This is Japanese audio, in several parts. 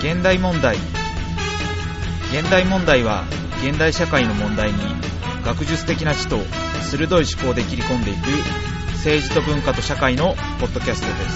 現代問題。現代問題は現代社会の問題に学術的な知と鋭い思考で切り込んでいく政治と文化と社会のポッドキャストです。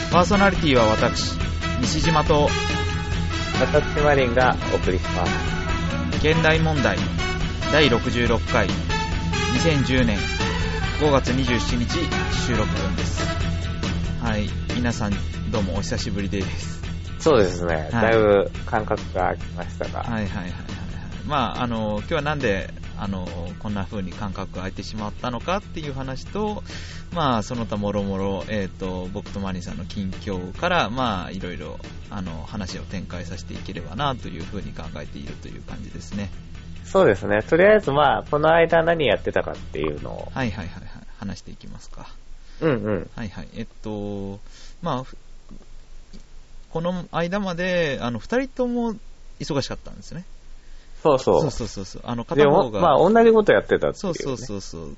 パーソナリティは私西島と私マリンがお送りします。 現代問題第66回2010年5月27日収録分です。はい、皆さんどうもお久しぶりです。 そうですね、 はい、 だいぶ間隔が空きましたが、 はいはいはいはい。まあ今日はなんでこんな風に間隔が空いてしまったのかっていう話と、まあその他もろもろ僕とマリンさんの近況からまあいろいろ話を展開させていければなという風に考えているという感じですね。 そうですね。とりあえずまあこの間何やってたかっていうのをはいはいはいはい話していきますか。 うんうん。 はいはい。まあこの間まで2人とも忙しかったんですね。 そうそう。 そう片方方がまあ同じことやってたっていう、ね。 そう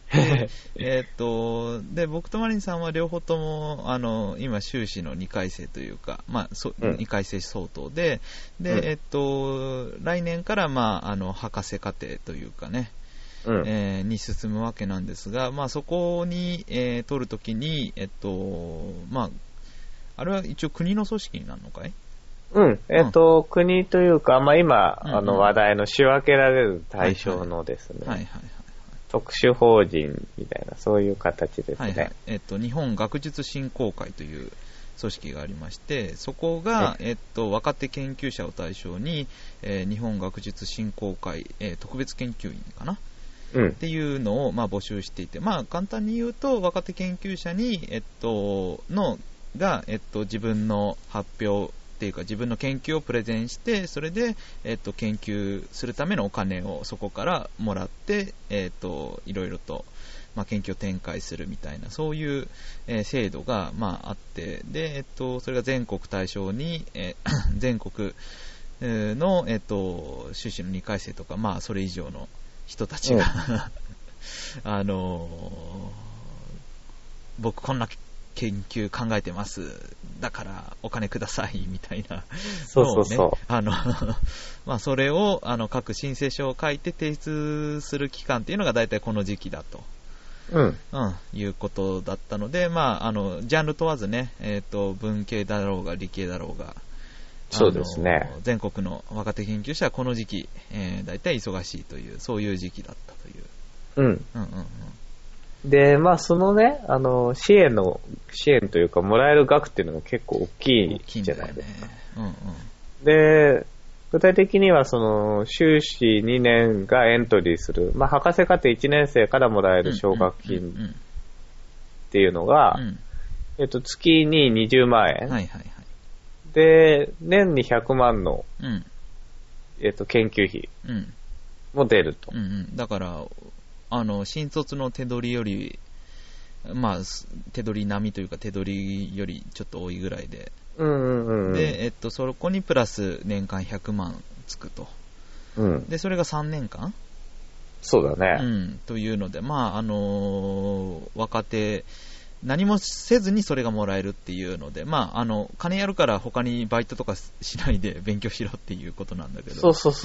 で僕とマリンさんは両方とも今修士の2回生というかまあ2回生相当で、来年からまあ博士課程というかね。に進むわけなんですが、まあ、そこに、取るときに、まあ、あれは一応国の組織になるのかい？ 国というか、まあ、今、話題の仕分けられる対象のですね、特殊法人みたいな、そういう形ですね。はいはい、 日本学術振興会という組織がありまして、そこが、若手研究者を対象に、日本学術振興会、特別研究員かなっていうのを、まあ、募集していて、まあ、簡単に言うと若手研究者に、自分の発表っていうか自分の研究をプレゼンして、それで、研究するためのお金をそこからもらって、いろいろと、まあ、研究を展開するみたいなそういう、制度が、まあ、あって、で、それが全国対象に、全国の、修士の2回生とか、まあ、それ以上の人たちが、僕こんな研究考えてますだからお金くださいみたいなのをね、まあそれを各申請書を書いて提出する期間っていうのが大体この時期だと、いうことだったので、まあジャンル問わずね、文系だろうが理系だろうが、 そうですね。 全国の若手研究者はこの時期、大体忙しいというそういう時期だったという。 で、まあそのね、支援というかもらえる額っていうのが結構大きいじゃないですか。で、具体的にはその修士2年がエントリーする、まあ博士課程1年生からもらえる奨学金っていうのが、月に20万円。で、年に100万の、研究費も出ると。 だから、新卒の手取りより、まあ、手取り並みというか手取りよりちょっと多いぐらいで。で、そこにプラス年間100万つくと。で、それが3年間？ そうだね。 というので、まあ、若手、何もせずにそれがもらえるっていうので、まあ、金やるから他にバイトとかしないで勉強しろっていうことなんだけど。そう。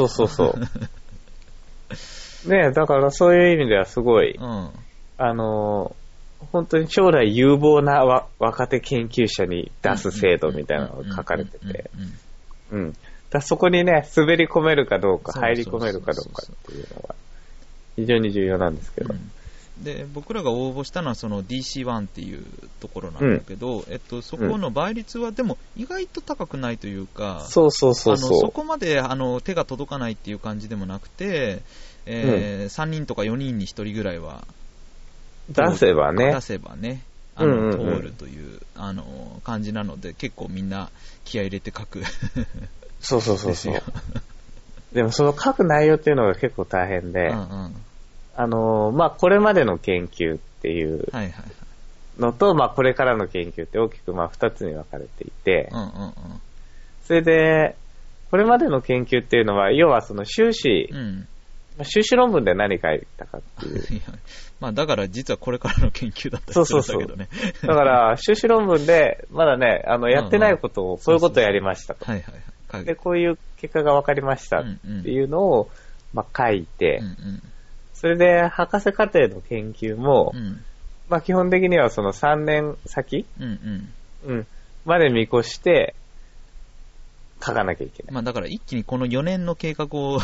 ねえ、だからそういう意味ではすごい、本当に将来有望な若手研究者に出す制度みたいなのが書かれてて、だそこにね、滑り込めるかどうか、入り込めるかどうかっていうのが非常に重要なんですけど。 で僕らが応募したのはその DC1 っていうところなんだけど、そこの倍率はでも意外と高くないというか、そこまで手が届かないっていう感じでもなくて、3人とか4人に1人ぐらいは出せばね通るという感じなので、結構みんな気合い入れて書くそうでもその書く内容っていうのが結構大変で、まあ、これまでの研究っていうのと、まあ、これからの研究って大きくまあ2つに分かれていて、それで、これまでの研究っていうのは、要はその修士修士論文で何書いたかっていう。 いやまあだから実はこれからの研究だったりするんだけどね。 だから、修士論文で、まだね、やってないことを、こういうことをやりましたと。 はいはいはい。 で、こういう結果が分かりましたっていうのを、まあ書いて、それで、博士課程の研究も、まあ基本的にはその3年先、まで見越して、書かなきゃいけない。 まあだから一気にこの4年の計画を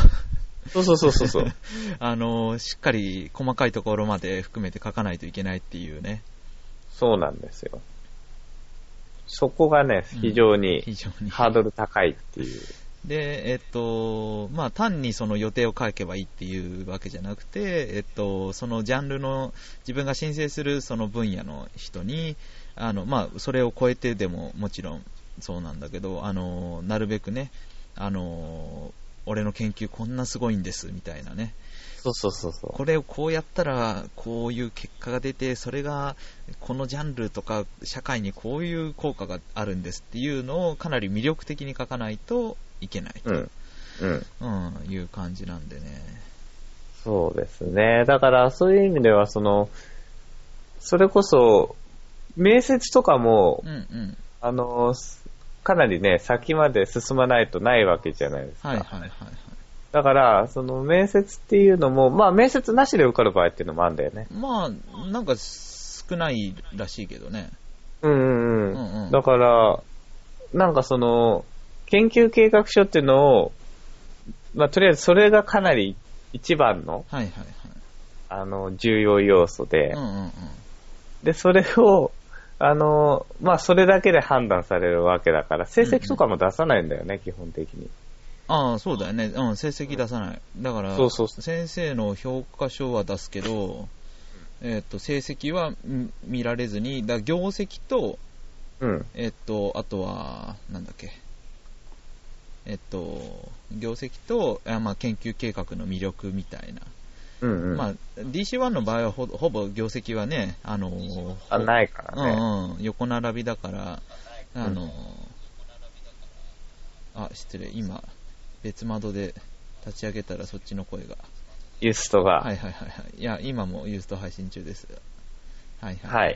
そうしっかり細かいところまで含めて書かないといけないっていうね。 そうなんですよ。そこがね、非常にハードル高いっていう。 で、まあ単にその予定を書けばいいっていうわけじゃなくて、そのジャンルの自分が申請するその分野の人に、まあそれを超えてでももちろんそうなんだけど、なるべくね、俺の研究こんなすごいんですみたいなね。 そう。 これをこうやったらこういう結果が出て、それがこのジャンルとか社会にこういう効果があるんですっていうのをかなり魅力的に書かないといけないと、いう感じなんでね。 そうですね。だからそういう意味ではそれこそ面接とかも、かなりね、先まで進まないとないわけじゃないですか。だから、その面接っていうのも、まあ面接なしで受かる場合っていうのもあるんだよね。 まあ、なんか少ないらしいけどね。 だから、なんかその、研究計画書っていうのを、まあとりあえずそれがかなり一番の、重要要素で、で、それを、まあ、それだけで判断されるわけだから、成績とかも出さないんだよね、基本的に。 ああ、そうだよね。成績出さない。だから、先生の評価書は出すけど、成績は見られずに、業績と、あとは、なんだっけ。業績と、まあ、研究計画の魅力みたいな。まあ、DC1 の場合はほぼ業績はね、 ないからね。 横並びだから、失礼、今、別窓で立ち上げたらそっちの声が。 ユーストが。 いや、今もユースト配信中です。 はい。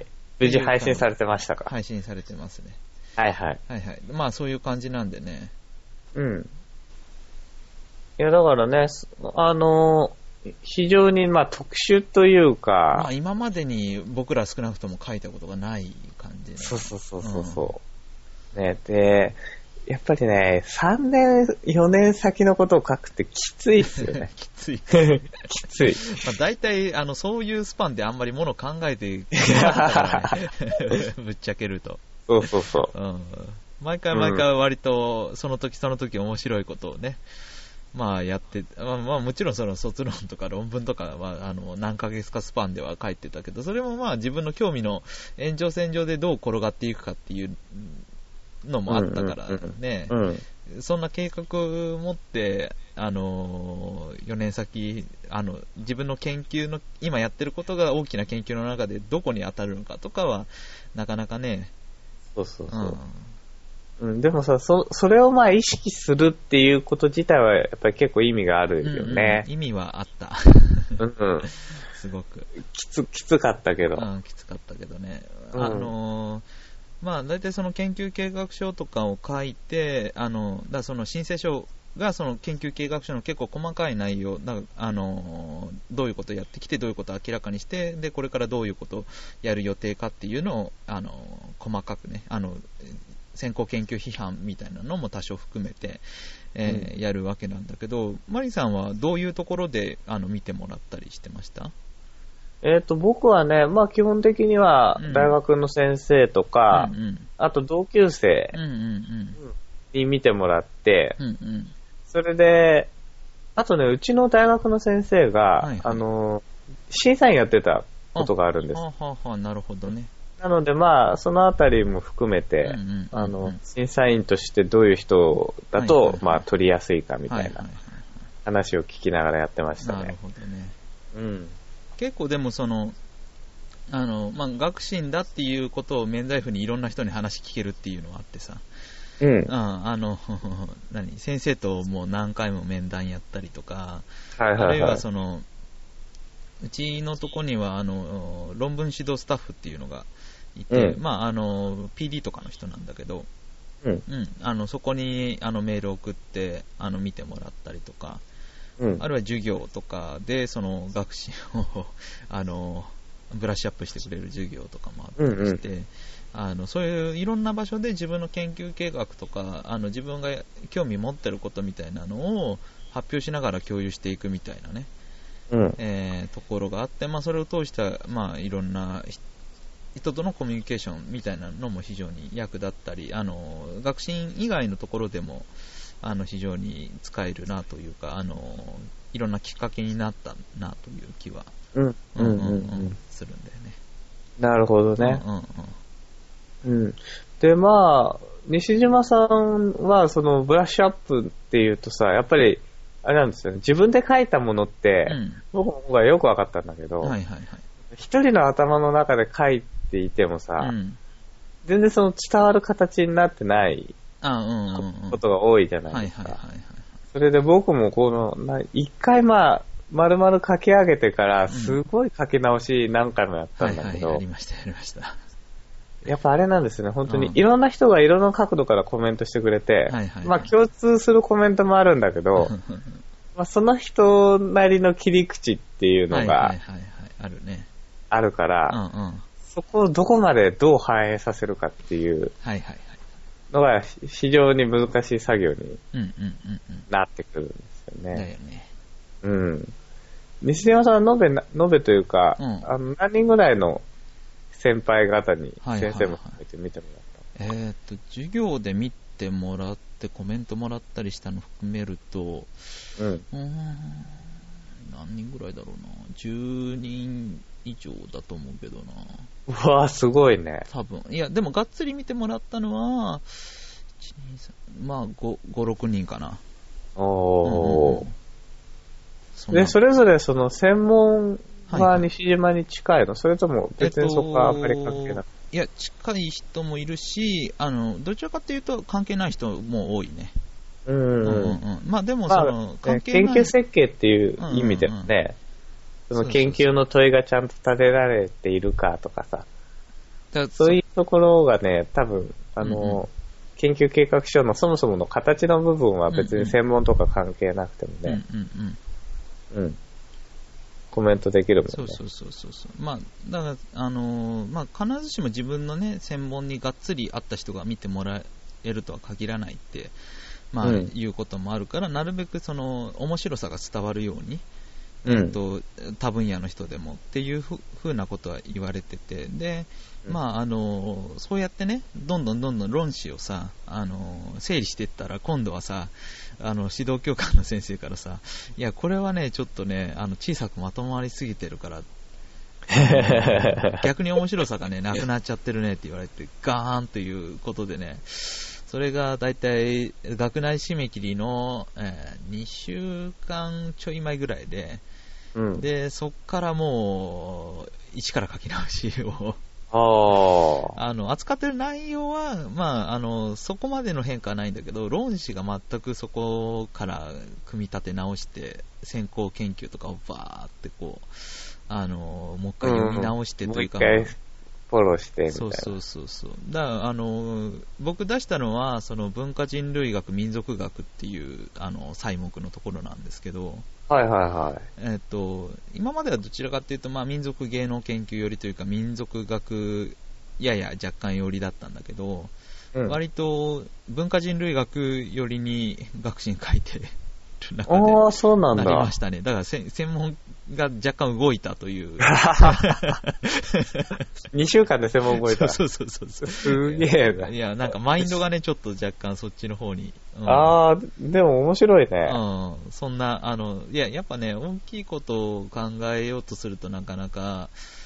無事配信されてましたか？ 配信されてますね。まあ、そういう感じなんでね。 いや、だからね、非常にまあ特殊というか、 まあ今までに僕ら少なくとも書いたことがない感じ、ね。 そう。ね、で、やっぱりね、3年、4年先のことを書くってきついっすよね。 きつい。 きつい。 まあ大体、そういうスパンであんまりもの考えてなかったからね。ぶっちゃけると。 そう。 毎回割と、その時面白いことをね、まあやって、まあもちろんその卒論とか論文とかは何ヶ月かスパンでは書いてたけど、それもまあ自分の興味の延長線上でどう転がっていくかっていうのもあったからね、そんな計画を持って、4年先、自分の研究の、今やってることが大きな研究の中でどこに当たるのかとかは、なかなかね、 でもさ、それをまあ意識するっていうこと自体はやっぱり結構意味があるよね。 意味はあった。すごく。 きつかったけど。 きつかったけどね。まあ大体その研究計画書とかを書いて、その申請書がその研究計画書の結構細かい内容、どういうことをやってきて、どういうことを明らかにして、で、これからどういうことをやる予定かっていうのを、細かくね、先行研究批判みたいなのも多少含めて、やるわけなんだけど、マリさんはどういうところで見てもらったりしてました？ 僕はね、まあ基本的には大学の先生とか、あと同級生に見てもらって、それで、あとね、うちの大学の先生が、審査員やってたことがあるんです。 なるほどね。 なのでまあ、そのあたりも含めて、審査員としてどういう人だと、まあ取りやすいかみたいな話を聞きながらやってましたね。 なるほどね。結構でもまあ、学信だっていうことを免罪符にいろんな人に話聞けるっていうのはあってさ、 うん。 先生ともう何回も面談やったりとか、 はいはいはい。 あるいはうちのとこには、論文指導スタッフっていうのがいて、PD とかの人なんだけど、そこにメールを送って見てもらったりとか、あるいは授業とかでその学習をブラッシュアップしてくれる授業とかもあったりして、そういういろんな場所で自分の研究計画とか自分が興味持ってることみたいなのを発表しながら共有していくみたいなね、ところがあって、それを通した、いろんな人とのコミュニケーションみたいなのも非常に役立ったり、学習以外のところでも非常に使えるなというか、いろんなきっかけになったなという気はするんだよね。 なるほどね。で、西島さんはそのブラッシュアップっていうとさ、やっぱりあれなんですよね。自分で書いたものって、僕はよく分かったんだけど、一人の頭の中で書いていてもさ、全然その伝わる形になってないことが多いじゃないですか。それで僕も一回丸々書き上げてからすごい書き直し何回もやったんだけど、 やりました。 やっぱあれなんですね、本当にいろんな人がいろんな角度からコメントしてくれて、共通するコメントもあるんだけど、その人なりの切り口っていうのがあるから、そこをどこまでどう反映させるかっていうのが非常に難しい作業になってくるんですよね。西島さんは延べというか、何人ぐらいの先輩方に先生も含めて見てもらった？ 授業で見てもらってコメントもらったりしたの含めると、何人ぐらいだろうな、10人以上だと思うけどな。 うわー、すごいね。 多分。いや、でもがっつり見てもらったのは、5、6人かな。 で、それぞれその専門が西島に近いの？それとも別にそこはあんまり関係なくて？ いや、近い人もいるし、どちらかというと関係ない人も多いね。でも関係ない。 研究設計っていう意味でもね、その研究の問いがちゃんと立てられているかとかさ、そういうところがね、多分、研究計画書のそもそもの形の部分は別に専門とか関係なくてもね、コメントできるもんね。 だから、必ずしも自分のね、専門にがっつり合った人が見てもらえるとは限らないって、いうこともあるから、なるべくその面白さが伝わるように、他分野の人でもっていうふうなことは言われてて、で、そうやってね、どんどん論旨をさ、整理していったら、今度はさ、指導教官の先生からさ、いや、これはね、ちょっとね、小さくまとまりすぎてるから、逆に面白さがね、なくなっちゃってるねって言われて、ガーンということでね、それがだいたい学内締め切りの、2週間ちょい前ぐらいで、で、そっからもう、一から書き直しを、扱ってる内容は、そこまでの変化はないんだけど、論旨が全くそこから組み立て直して、先行研究とかをバーってもう一回読み直してというか、 もう一回フォローしてみたいな。 そう。だから僕出したのは、その文化人類学、民族学っていう、細目のところなんですけど、今まではどちらかというと、民族芸能研究寄りというか、民族学やや若干寄りだったんだけど、割と文化人類学寄りに学習書いてる中でなりましたね。だから専門が若干動いたという。 2週間で専門動いた。 そう。 すげえな。 いや、なんかマインドがね、ちょっと若干そっちの方に。 でも面白いね。 そんな、いや、やっぱね、大きいことを考えようとするとなかなか、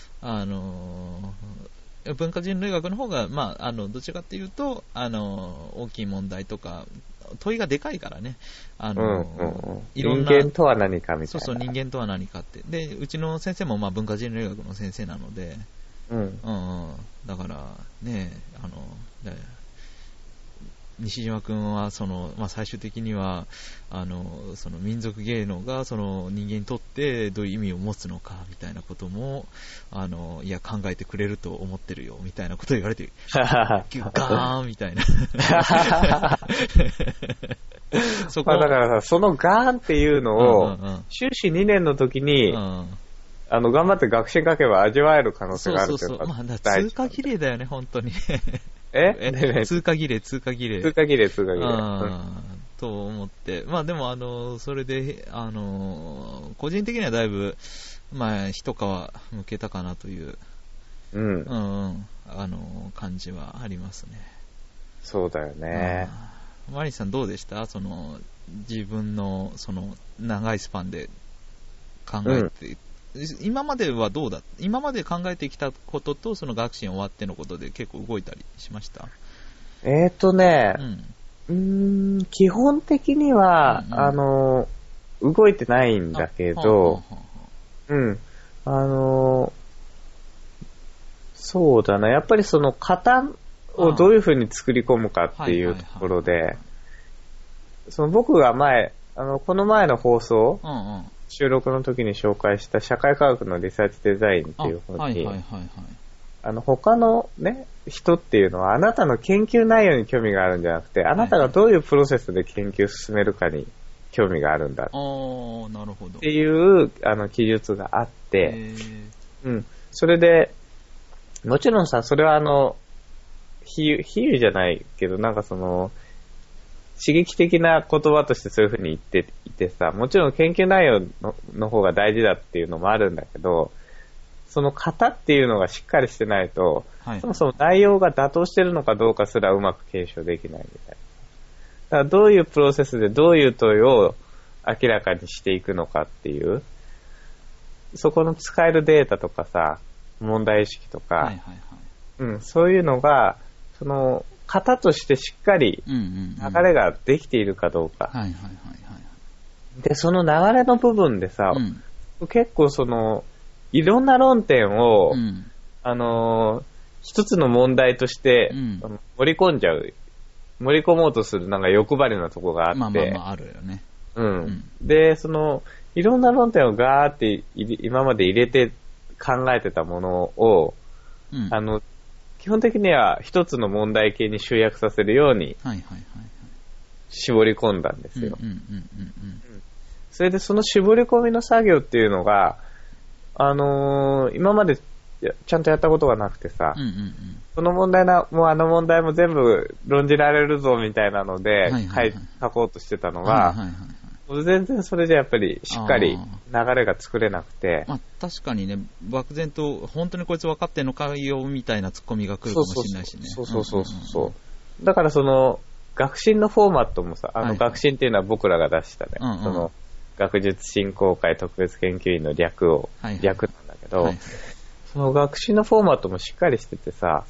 文化人類学の方が、どちらかというと、大きい問題とか、問いがでかいからね。 いろんな人間とは何かみたいな。 そう、人間とは何かって。で、うちの先生も文化人類学の先生なので、だから、ね、 西島君は最終的にはその民族芸能がその人間にとってどういう意味を持つのかみたいなこともいや考えてくれると思ってるよみたいなことを言われてガーンみたいなそこ、 だからさ、そのガーンっていうのを、修士2年の時に、頑張って学習書けば味わえる可能性があるっていうのが通過儀礼だよね、本当に。通過儀礼。と思って。でも、それで、個人的にはだいぶ、一皮むけたかなという、感じはありますね。 そうだよね。 マリさんどうでした？自分の、長いスパンで考えて、今まではどうだ？今まで考えてきたことと、その学習終わってのことで結構動いたりしました？ 基本的には、動いてないんだけど、そうだな、やっぱりその型をどういう風に作り込むかっていうところで、僕がこの前の放送、収録の時に紹介した社会科学のリサーチデザインっていう本に、他のね、人っていうのはあなたの研究内容に興味があるんじゃなくて、あなたがどういうプロセスで研究を進めるかに興味があるんだっていう記述があって、それで、もちろんさ、それは比喩じゃないけど、なんか刺激的な言葉としてそういう風に言っていてさ、もちろん研究内容の方が大事だっていうのもあるんだけど、その型っていうのがしっかりしてないと、そもそも内容が妥当してるのかどうかすらうまく検証できないみたいな。だからどういうプロセスでどういう問いを明らかにしていくのかっていう、そこの使えるデータとかさ、問題意識とか、そういうのが、型としてしっかり流れができているかどうか。で、その流れの部分でさ、結構いろんな論点を、一つの問題として、盛り込もうとするなんか欲張りなとこがあって。 あるよね。 で、いろんな論点をガーって今まで入れて考えてたものを、基本的には一つの問題系に集約させるように絞り込んだんですよ。それでその絞り込みの作業っていうのが、今までちゃんとやったことがなくてさ、この問題も問題も全部論じられるぞみたいなので書こうとしてたのが、全然それじゃやっぱりしっかり流れが作れなくて。 確かにね、漠然と本当にこいつ分かってんのかよみたいなツッコミが来るかもしれないしね。 そう。だから学習のフォーマットもさ、学習っていうのは僕らが出したね、学術振興会特別研究員の略なんだけど、その学習のフォーマットもしっかりしててさ、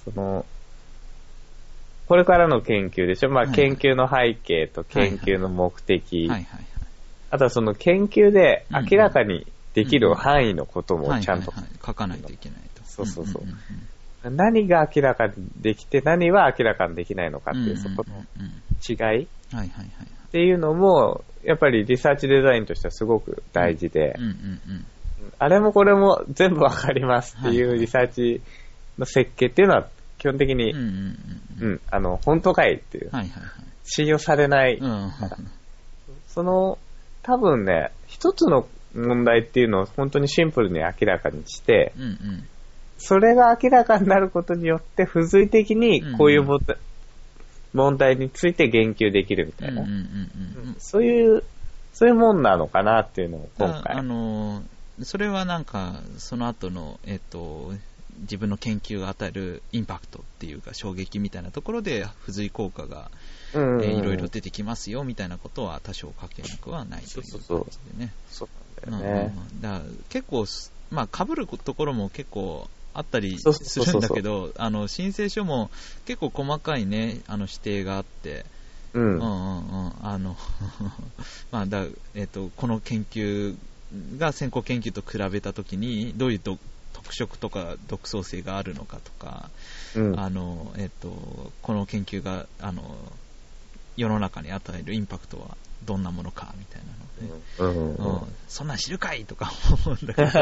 これからの研究でしょ、研究の背景と研究の目的、あとは研究で明らかにできる範囲のこともちゃんと書かないといけないと。 何が明らかにできて何は明らかにできないのかっていうそこの違いっていうのもやっぱりリサーチデザインとしてはすごく大事で、あれもこれも全部わかりますっていうリサーチの設計っていうのは基本的に本当かいっていう信用されない多分ね、一つの問題っていうのを本当にシンプルに明らかにして、それが明らかになることによって付随的にこういう問題について言及できるみたいな、そういうもんなのかなっていうのを今回。 それはなんかその後の自分の研究が与えるインパクトっていうか衝撃みたいなところで付随効果がいろいろ出てきますよみたいなことは多少書けなくはないという感じでね。 そうなんだよね。 だから結構被るところも結構あったりするんだけど、申請書も結構細かいね指定があって、この研究が先行研究と比べたときにどういう特色とか独創性があるのかとか、この研究が世の中に与えるインパクトはどんなものかみたいなので、そんなん知るかいとか思うんだけど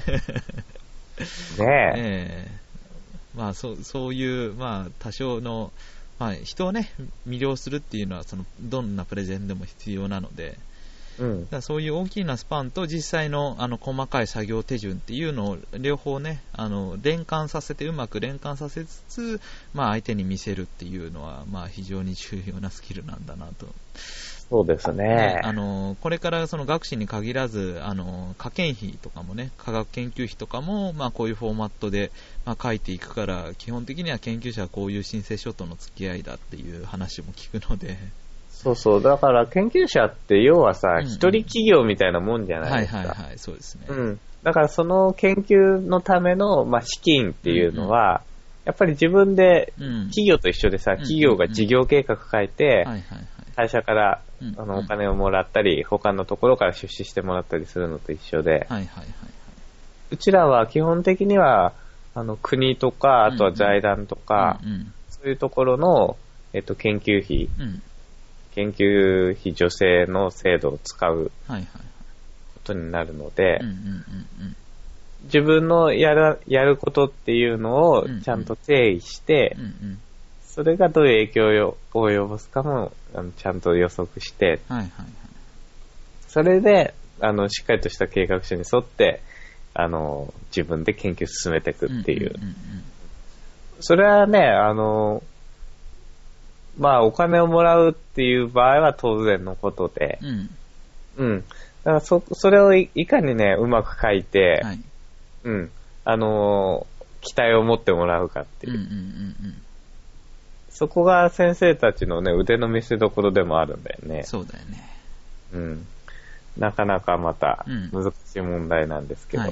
ねまあそういう、まあ多少の、まあ人をね、魅了するっていうのは、どんなプレゼンでも必要なので、だからそういう大きなスパンと実際の細かい作業手順っていうのを両方ね、連関させて、うまく連関させつつ、まあ相手に見せるっていうのは、まあ非常に重要なスキルなんだなと。 そうですね。 これからその学士に限らず、科研費とかもね、科学研究費とかも、まあこういうフォーマットで、まあ、書いていくから、基本的には研究者はこういう申請書との付き合いだっていう話も聞くので。 そうそう。だから研究者って要はさ、一人企業みたいなもんじゃないですか。 はいはいはい、そうですね。 だからその研究のための、まあ、資金っていうのは、やっぱり自分で、企業と一緒でさ、企業が事業計画書いて、会社からお金をもらったり、他のところから出資してもらったりするのと一緒で、うちらは基本的には、国とか、あとは財団とか、そういうところの、研究費、研究費助成の制度を使うことになるので、自分のやることっていうのをちゃんと定義して、それがどういう影響を及ぼすかもちゃんと予測して、それでしっかりとした計画書に沿って自分で研究を進めていくっていう。それはね、まあお金をもらうっていう場合は当然のことで、だからそれをいかにね、うまく書いて、期待を持ってもらうかっていう。そこが先生たちのね、腕の見せ所でもあるんだよね。 そうだよね。 なかなかまた難しい問題なんですけど。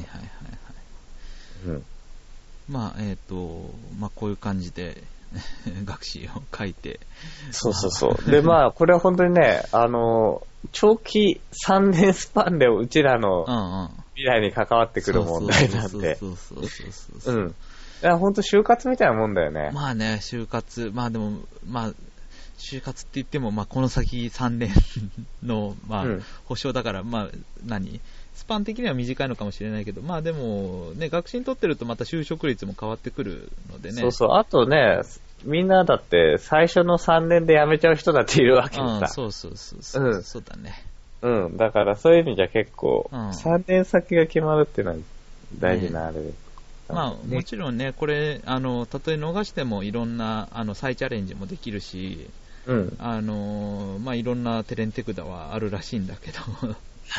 まあ、まあこういう感じで学士を書いて。 そうそうそう。で、まあこれは本当にね、長期3年スパンでうちらの未来に関わってくる問題なんで。いや、ほんと就活みたいなもんだよね。 まあね、就活、まあでも、まあ、就活って言っても、まあこの先3年の、まあ、保証だから、まあ、スパン的には短いのかもしれないけど、まあでも、ね、学士にとってるとまた就職率も変わってくるのでね。 そうそう。あとね、みんなだって最初の3年で辞めちゃう人だっているわけさ。 そうそうだね。 だからそういう意味じゃ結構、3年先が決まるっていうのは大事なあれです。 まあ、もちろんね、これ、たとえ逃してもいろんな、再チャレンジもできるし、まあ、いろんなテレンテクダはあるらしいんだけど。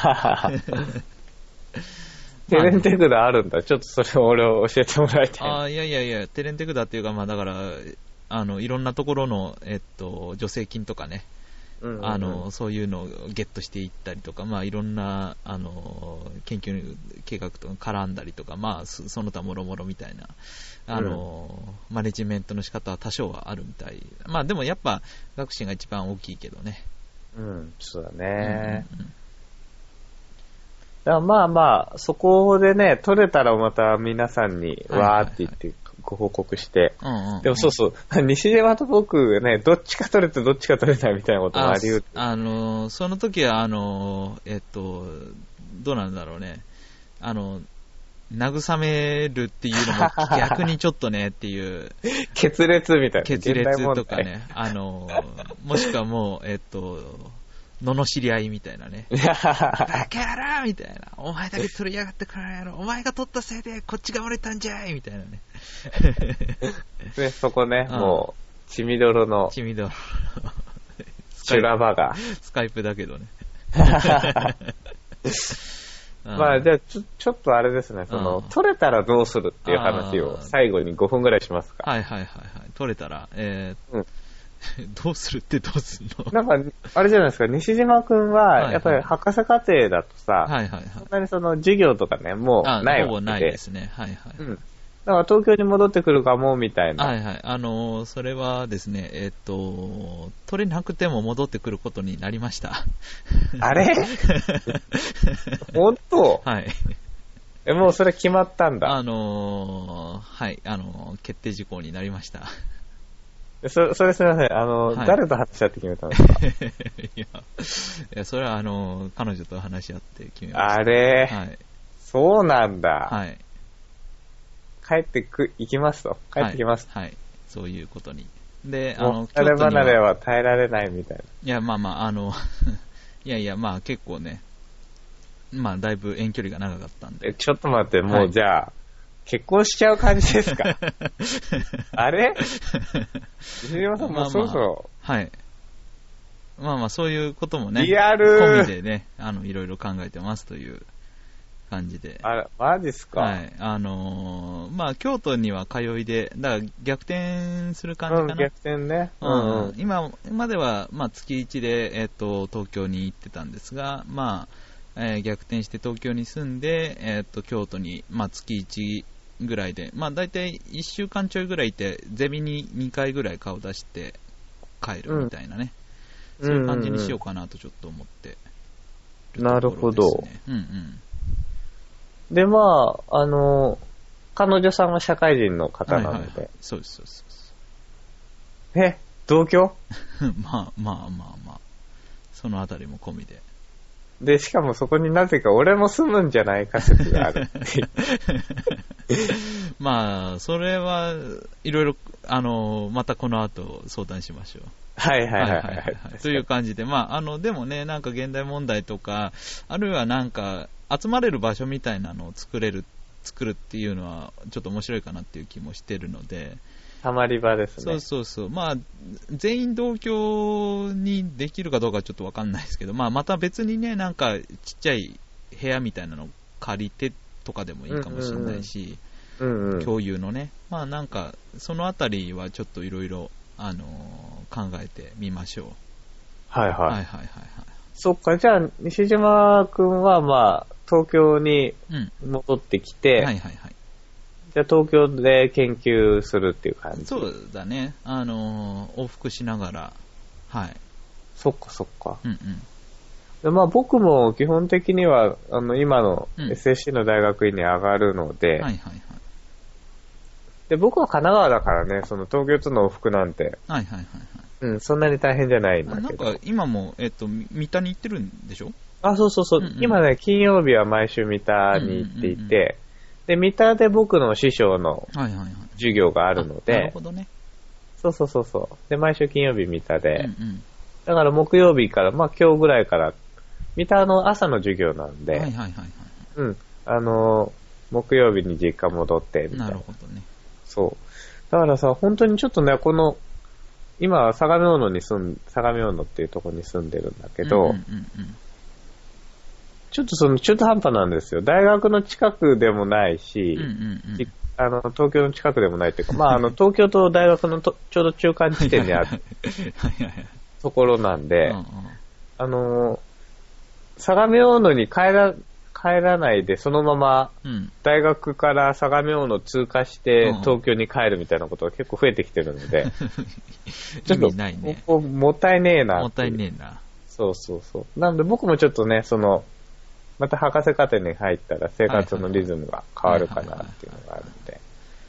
テレンテクダあるんだ。ちょっとそれを俺を教えてもらいたい。 いや、テレンテクダっていうか、まあ、だから、いろんなところの、助成金とかね、そういうのをゲットしていったりとか、まあ、いろんな、研究計画とか絡んだりとか、まあ、その他もろもろみたいな、マネジメントの仕方は多少はあるみたい。まあ、でもやっぱ、学士が一番大きいけどね。 そうだね。まあ、そこでね、取れたらまた皆さんに、わーって言って、ご報告して。でもそうそう、西島と僕ね、どっちか取れてどっちか取れないみたいなこともあり得る。 その時は、どうなんだろうね。慰めるっていうのも逆にちょっとねっていう。 決裂みたいな。 決裂とかね。もしくはもう、罵り合いみたいなね。バカ野郎みたいな。お前だけ取りやがってくれやろ。お前が取ったせいでこっちが折れたんじゃいみたいなね。 で、そこね、もう、血みどろの。 血みどろの。 修羅場が。 スカイプだけどね。 まあ、じゃあ、ちょっとあれですね、取れたらどうするっていう話を最後に5分ぐらいしますか。 はい。取れたら、どうするってどうするの？ なんか、あれじゃないですか、西島くんは、やっぱり博士課程だとさ、そんなに授業とかね、もうないわけで。 ほぼないですね。 だから東京に戻ってくるかも、みたいな。 それはですね、取れなくても戻ってくることになりました。 あれ本当？ はい。 もうそれ決まったんだ。 はい、決定事項になりました。 それすみません。 はい、 誰と話し合って決めたんですか？ いや、それは彼女と話し合って決めました。 あれ、 はい。 そうなんだ。 はい。 行きますと。帰ってきます。 はい。はい、そういうことに。で、 離れ離れは耐えられないみたいな。 いや、まあ、いや、まあ結構ね、まあだいぶ遠距離が長かったんで。 ちょっと待って、もうじゃあ、結婚しちゃう感じですか？あれ？西島さんもうそろそろ。 はい。まあそういうこともね、 リアル込みでね、いろいろ考えてますという感じで。 あら、マジっすか？ はい。まあ京都には通いで、だから逆転する感じかな。 逆転ね。 今までは、まあ月1で、東京に行ってたんですが、まあ、逆転して東京に住んで、京都に、まあ月1ぐらいで、まあ大体1週間ちょいぐらいいて、ゼミに2回ぐらい顔出して帰るみたいなね。そういう感じにしようかなとちょっと思ってるところですね。 なるほど。 うんうん。 で、まあ、彼女さんは社会人の方なので。はいはいはい、 そうです、そうです。 同居？ まあ。そのあたりも込みで。 で、しかもそこになぜか俺も住むんじゃないか説があるっていう。 まあ、それはいろいろ、またこの後相談しましょう。 はい。 という感じで、まあ、でもね、なんか現代問題とか、あるいはなんか、集まれる場所みたいなのを作るっていうのは、ちょっと面白いかなっていう気もしてるので。 たまり場ですね。 そう。まあ、全員同居にできるかどうかちょっとわかんないですけど、まあ、また別にね、なんか、ちっちゃい部屋みたいなのを借りてとかでもいいかもしれないし、共有のね、まあなんか、そのあたりはちょっといろいろ、考えてみましょう。はい。 そっか、じゃあ、西島くんは、まあ、東京に戻ってきて、じゃあ東京で研究するっていう感じ？ そうだね。往復しながら、はい。 そっか。で、まあ僕も基本的には、今の SSC の大学院に上がるので、で、僕は神奈川だからね、その東京との往復なんて、そんなに大変じゃないんだけど。 なんか今も、三田に行ってるんでしょ？ そう。今ね、金曜日は毎週三田に行っていて、で、三田で僕の師匠の授業があるので、 なるほどね。 そう。で、毎週金曜日三田で、だから木曜日から、まあ今日ぐらいから、三田の朝の授業なんで、木曜日に実家戻ってみたいな。 なるほどね。 そう。だからさ、本当にちょっとね、今、相模大野っていうところに住んでるんだけど、ちょっとその中途半端なんですよ。大学の近くでもないし、東京の近くでもないっていうか、まあ東京と大学のちょうど中間地点にあるところなんで、相模大野に帰らないで、そのまま大学から相模大野通過して東京に帰るみたいなことが結構増えてきてるので、 ちょっともったいねえな。 もったいねえな。 そう。なので僕もちょっとね、また博士課程に入ったら生活のリズムが変わるかなっていうのがあるので、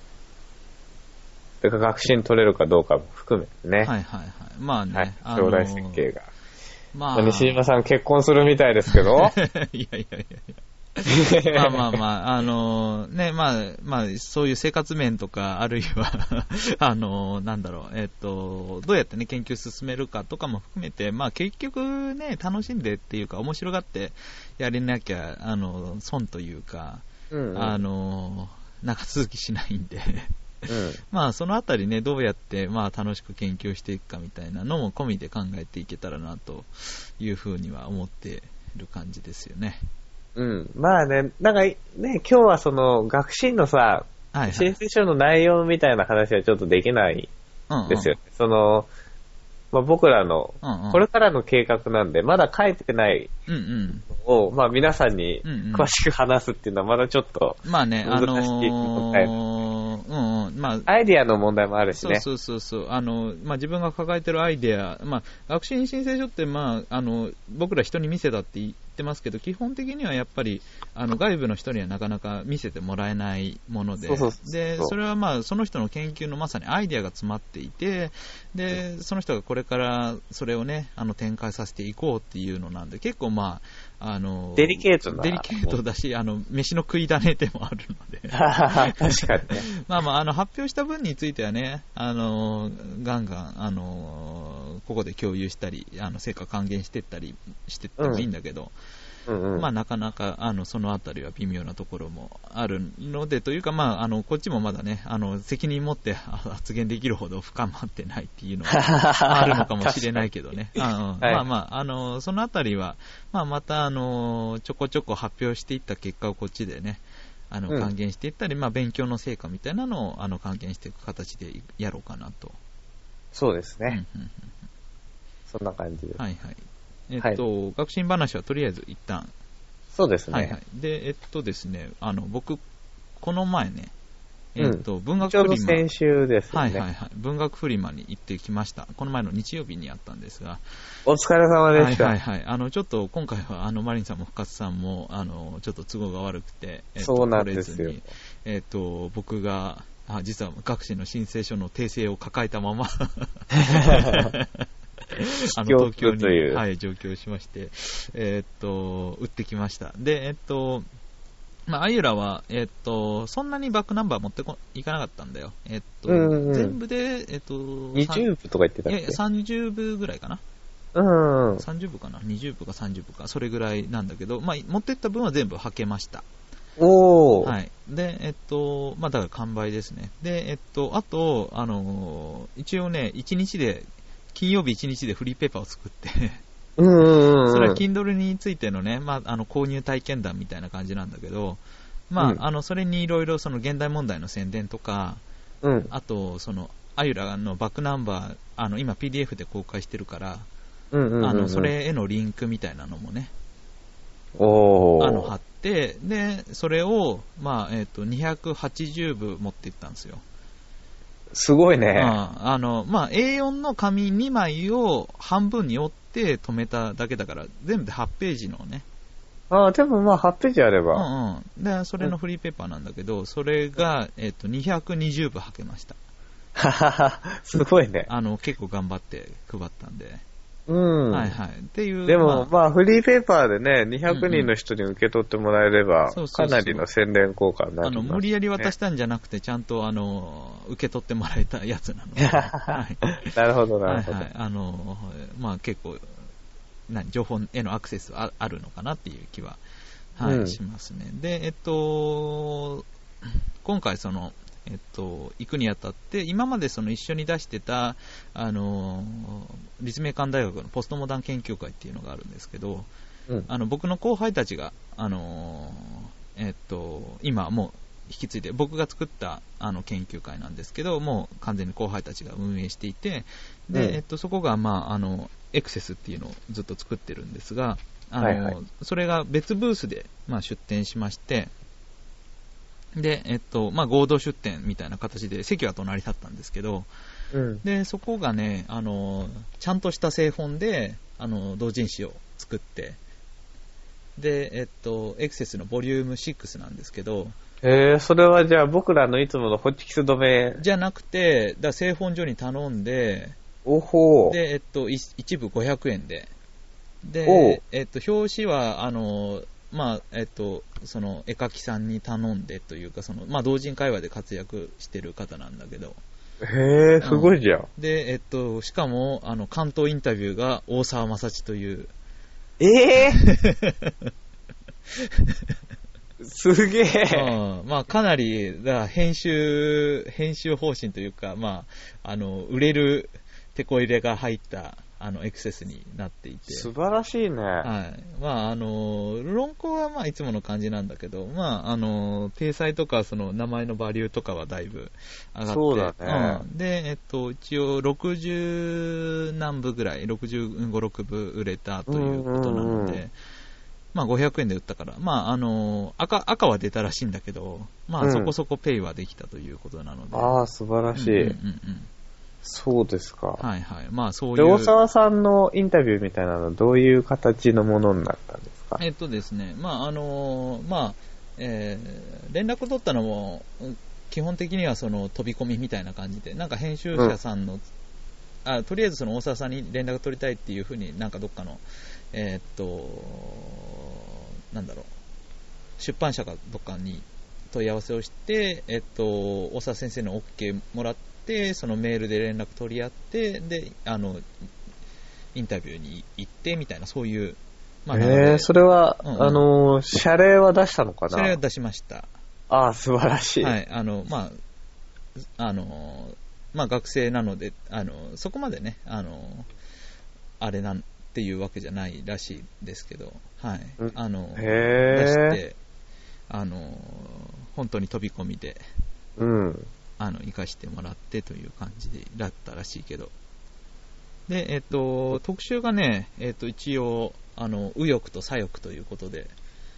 だから学習に取れるかどうかも含めてね。 まあね。 将来設計が。まあ、西島さん結婚するみたいですけど。 いや。まあ、そういう生活面とか、あるいは、どうやってね、研究進めるかとかも含めて、まあ結局ね、楽しんでっていうか、面白がってやれなきゃ、損というか、長続きしないんで、まあそのあたりね、どうやって、まあ楽しく研究していくかみたいなのも込みで考えていけたらな、というふうには思っている感じですよね。 まあね、なんかね、今日はその学習のさ、申請書の内容みたいな話はちょっとできないですよ。まあ、僕らのこれからの計画なんで、まだ書いてないのを、まあ皆さんに詳しく話すっていうのはまだちょっと難しい問題。まあ、アイディアの問題もあるしね。 そう。まあ自分が抱えてるアイディア、まあ学習申請書って、まあ僕ら人に見せたってってますけど、基本的にはやっぱり外部の人にはなかなか見せてもらえないもので、でそれはまあその人の研究のまさにアイデアが詰まっていて、でその人がこれからそれをね展開させていこうっていうのなんで、結構まあデリケートだし、飯の食い種でもあるので確かにね。 まあまあ発表した分についてはね、ガンガンここで共有したり成果還元してったりしてってもいいんだけど、まあなかなかそのあたりは微妙なところもあるので、というかまあこっちもまだね責任持って発言できるほど深まってないっていうのがあるのかもしれないけどねまあまあそのあたりはまあまたちょこちょこ発表していった結果をこっちでね還元していったり、まあ勉強の成果みたいなのを還元していく形でやろうかなと。 そうですね、そんな感じです。 はいはい。学習話はとりあえず一旦。 そうですね。 はいはい。で、ですね、僕、この前ね、文学フリマ。ちょうど先週ですね。 はいはいはい。文学フリマに行ってきました。この前の日曜日にあったんですが。 お疲れ様でした。 はいはいはい。ちょっと今回は、マリンさんも深津さんも、ちょっと都合が悪くて、 そうなんですよ。 僕が、実は学士の申請書の訂正を抱えたまま東京に、はい、上京しまして、売ってきました。で、まあ、アユラは、そんなにバックナンバー持っていかなかったんだよ。全部で、 20部とか言ってたっけ？ いや、30部ぐらいかな。30部かな ?20 部か30部か、それぐらいなんだけど、まあ、持ってった分は全部履けました。はい。で、まあ、だから完売ですね。で、あと、一応ね、金曜日1日でフリーペーパーを作ってそれは Kindle についてのね、まあ、購入体験談みたいな感じなんだけど、まあ、それにいろいろその現代問題の宣伝とか、あと、その、アユラのバックナンバー、今 PDF で公開してるから、それへのリンクみたいなのもね、貼って、で、それを、まあ、280部持っていったんですよ。 すごいね。 まあ、A4 の紙2枚を半分に折って止めただけだから、全部で8ページのね。 でもまあ8ページあれば。 で、それのフリーペーパーなんだけど、それが、220部履けました。 すごいね。 結構頑張って配ったんで。 はいはい。っていう。 でも、まあ、フリーペーパーでね、200人の人に受け取ってもらえれば、かなりの宣伝効果になります、ね。 無理やり渡したんじゃなくて、ちゃんと、受け取ってもらえたやつなので。はい、 なるほど、なるほど。 まあ、結構、情報へのアクセスあるのかなっていう気は、しますね。で、今回行くにあたって、今まで一緒に出してた、立命館大学のポストモダン研究会っていうのがあるんですけど、僕の後輩たちが、今もう引き継いで、僕が作った研究会なんですけど、もう完全に後輩たちが運営していて、で、そこが、まあ、エクセスっていうのをずっと作ってるんですが、それが別ブースで、まあ、出展しまして、で、まあ、合同出展みたいな形で、席は隣だったんですけど、で、そこがね、ちゃんとした製本で、同人誌を作って、で、エクセスのボリューム6なんですけど、 それはじゃあ僕らのいつものホチキス止めじゃなくて、製本所に頼んで、で、一部500円で、で、表紙は、まあ、その絵描きさんに頼んでというか、まあ、同人界隈で活躍してる方なんだけど。 すごいじゃん。 で、しかも、関東インタビューが大沢正知という。 すげえ。 まあ、かなり、編集方針というか、まあ、売れるテこ入れが入った、エクセスになっていて。 素晴らしいね。 はい。まあ、論考はまあ、いつもの感じなんだけど、まあ、体裁とか、名前のバリューとかはだいぶ上がって。 そうだね。 で、一応、60何部ぐらい、65、6部売れたということなので、まあ、500円で売ったから、まあ、赤は出たらしいんだけど、まあ、そこそこペイはできたということなので。 素晴らしい。そうですか。 はいはい。まあそういう。 で、大沢さんのインタビューみたいなのはどういう形のものになったんですか。 ですね、連絡取ったのも、基本的にはその飛び込みみたいな感じで、なんか編集者さんの、とりあえずその大沢さんに連絡取りたいっていうふうに、なんかどっかの、なんだろう、出版社かどっかに問い合わせをして、大沢先生の OK もらって、そのメールで連絡取り合って、で、インタビューに行ってみたいな、そういう、 それは、謝礼は出したのかな？ 謝礼は出しました。 ああ、素晴らしい。 はい、学生なので、そこまでね、あれなんていうわけじゃないらしいですけど、はい、出して、本当に飛び込みで、行かしてもらってという感じでだったらしいけど、で、特集がね、一応、右翼と左翼ということで、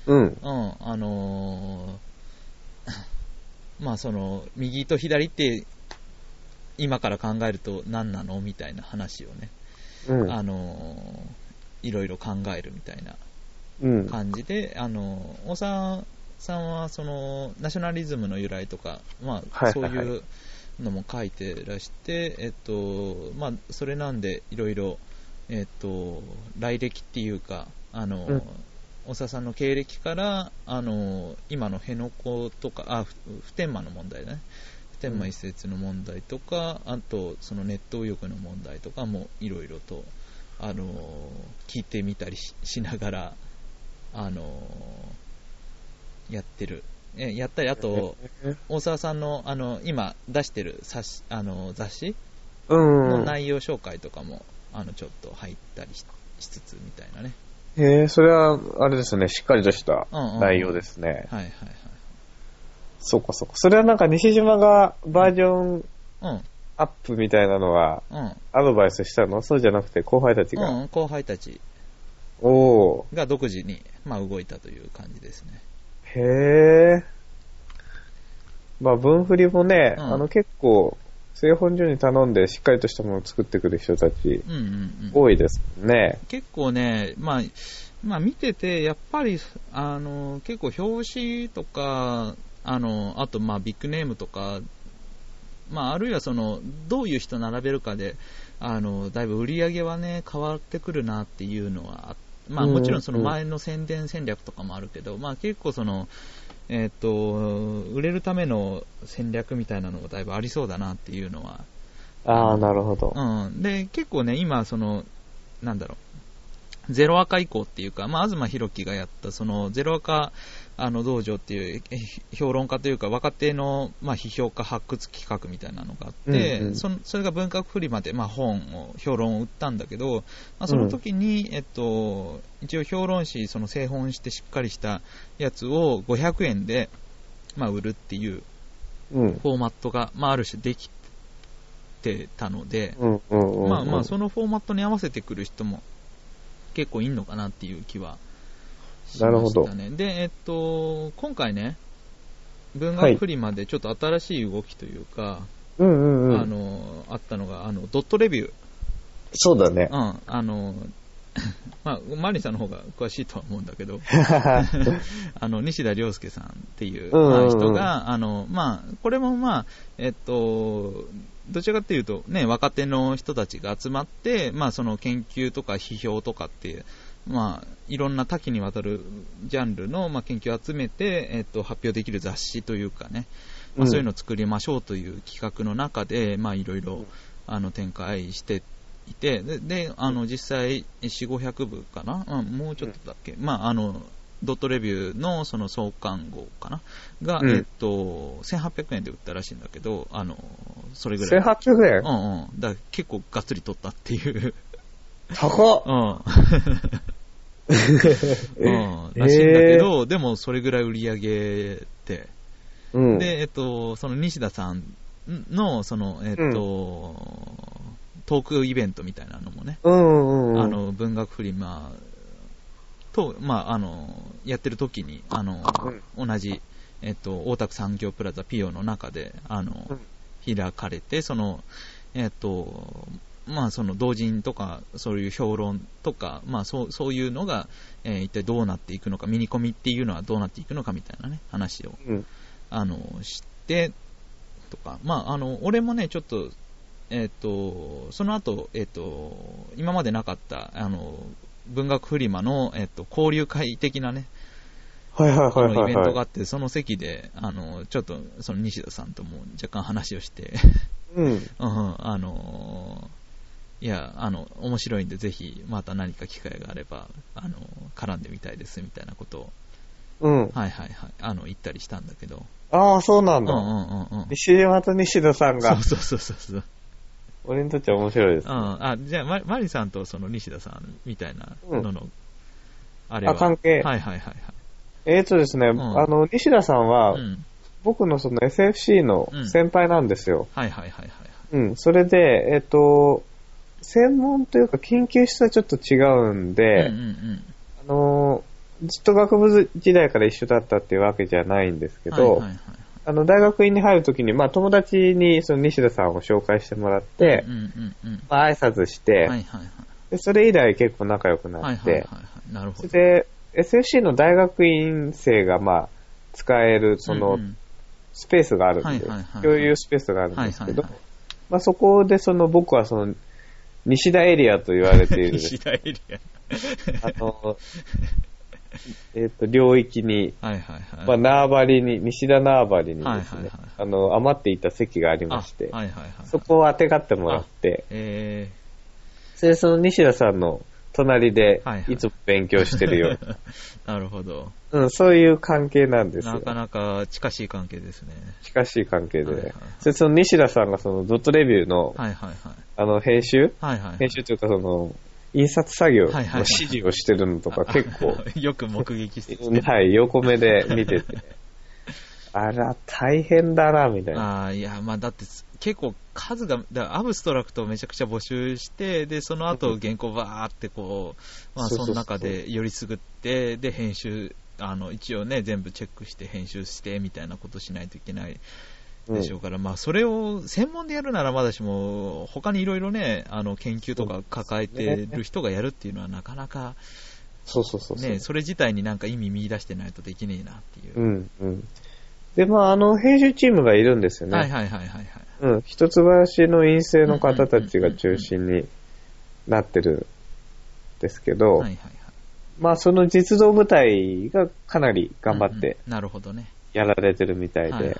その、右と左って今から考えると何なのみたいな話をね、いろいろ考えるみたいな感じで、大沢さんはそのナショナリズムの由来とか、そういうのも書いてらして、それなんでいろいろ、来歴っていうか、大沢さんの経歴から、今の辺野古とか、普天間の問題ね、普天間移設の問題とか、あとそのネット右翼の問題とかもいろいろと、聞いてみたり しながら、やってる。やったり、あと、大沢さんの、今出してる雑誌の内容紹介とかも、ちょっと入ったり しつつみたいなね。 それは、あれですね、しっかりとした内容ですね。 はいはいはい。 そうかそうか。それはなんか西島がバージョンアップみたいなのは、アドバイスしたの？そうじゃなくて後輩たちが。 後輩たちが独自に、動いたという感じですね。 へー。文振りもね、結構、製本所に頼んでしっかりとしたものを作ってくる人たち、多いですね。 結構ね、見てて、やっぱり、結構表紙とか、あとビッグネームとか、あるいはその、どういう人並べるかで、だいぶ売り上げはね、変わってくるなっていうのは、もちろんその前の宣伝戦略とかもあるけど、結構その、売れるための戦略みたいなのがだいぶありそうだなっていうのは。 なるほど。 で、結構ね、今、その、なんだろう、ゼロアカ以降っていうか、東博樹がやった、その、ゼロアカ、道場っていう評論家というか、若手の、批評家発掘企画みたいなのがあって、それが文学フリマで、評論を売ったんだけど、その時に、一応評論誌、その製本してしっかりしたやつを500円で、売るっていうフォーマットが、ある種できてたので、そのフォーマットに合わせてくる人も結構いんのかなっていう気はしましたね。で、今回ね、文学フリマでちょっと新しい動きというか、あったのが、ドットレビュー。 そうだね。 マリさんの方が詳しいとは思うんだけど、西田亮介さんっていう人が、これもどちらかというと、ね、若手の人たちが集まって、その研究とか批評とかっていう、いろんな多岐にわたるジャンルの、研究を集めて、発表できる雑誌というかね、そういうのを作りましょうという企画の中で、いろいろ展開していて、で実際4、500部かな、もうちょっとだっけ、ドットレビューのその創刊号かなが、1800円で売ったらしいんだけど、それぐらい。 1800円？ だから結構がっつり取ったっていう。 高っ！ らしいんだけど、でもそれぐらい売り上げて、で、その西田さんの、その、トークイベントみたいなのもね、文学フリマと、やってる時に、同じ、大田区産業プラザピオの中で、開かれて、その、 まあその同人とかそういう評論とか、まあそういうのが、一体どうなっていくのか、ミニコミっていうのはどうなっていくのかみたいなね話を、してとか、まあ俺もねちょっとその後今までなかった文学フリマの交流会的なねイベントがあって、その席でちょっとその西田さんとも若干話をしていや面白いんでぜひまた何か機会があれば絡んでみたいですみたいなことを、はい言ったりしたんだけど。 ああ、そうなんだ。西山と西田さんが。 そう。 俺にとっては面白いです、 ね。じゃあマリさんとその西田さんみたいなのの、あれは。 関係。はい。ですね、西田さんは、僕のその SFC の先輩なんですよ。それで、専門というか研究室はちょっと違うんで、ずっと学部時代から一緒だったっていうわけじゃないんですけど、大学院に入るときに、まあ友達にその西田さんを紹介してもらって、まあ挨拶して、でそれ以来結構仲良くなって、それで SFC の大学院生がまあ使えるそのスペースがあるんで、共有スペースがあるんですけど、まあそこでその僕はその西田エリアと言われている西田エリア領域に、まあ、縄張りに、西田縄張りにですね、余っていた席がありまして、そこをあてがってもらって、それでその西田さんの隣でいつも勉強してるよ。 なるほど。 そういう関係なんですよ。 なかなか近しい関係ですね。 近しい関係で。それその西田さんがそのドットレビューの、編集編集というかその、印刷作業の指示をしてるのとか結構よく目撃して、 はい、横目で見ててあら大変だなみたいな。 いやまあだって結構数がアブストラクトをめちゃくちゃ募集して、でその後原稿バーってこう、まあその中でよりすぐって、で編集一応ね全部チェックして編集してみたいなことしないといけないでしょうから、まあそれを専門でやるならまだしも他にいろいろね研究とか抱えてる人がやるっていうのはなかなかね、それ自体になんか意味見出してないとできねえなっていう。 でまあ編集チームがいるんですよね。一橋の院生の方たちが中心になってるんですけど、まあその実動部隊がかなり頑張ってやられてるみたいで。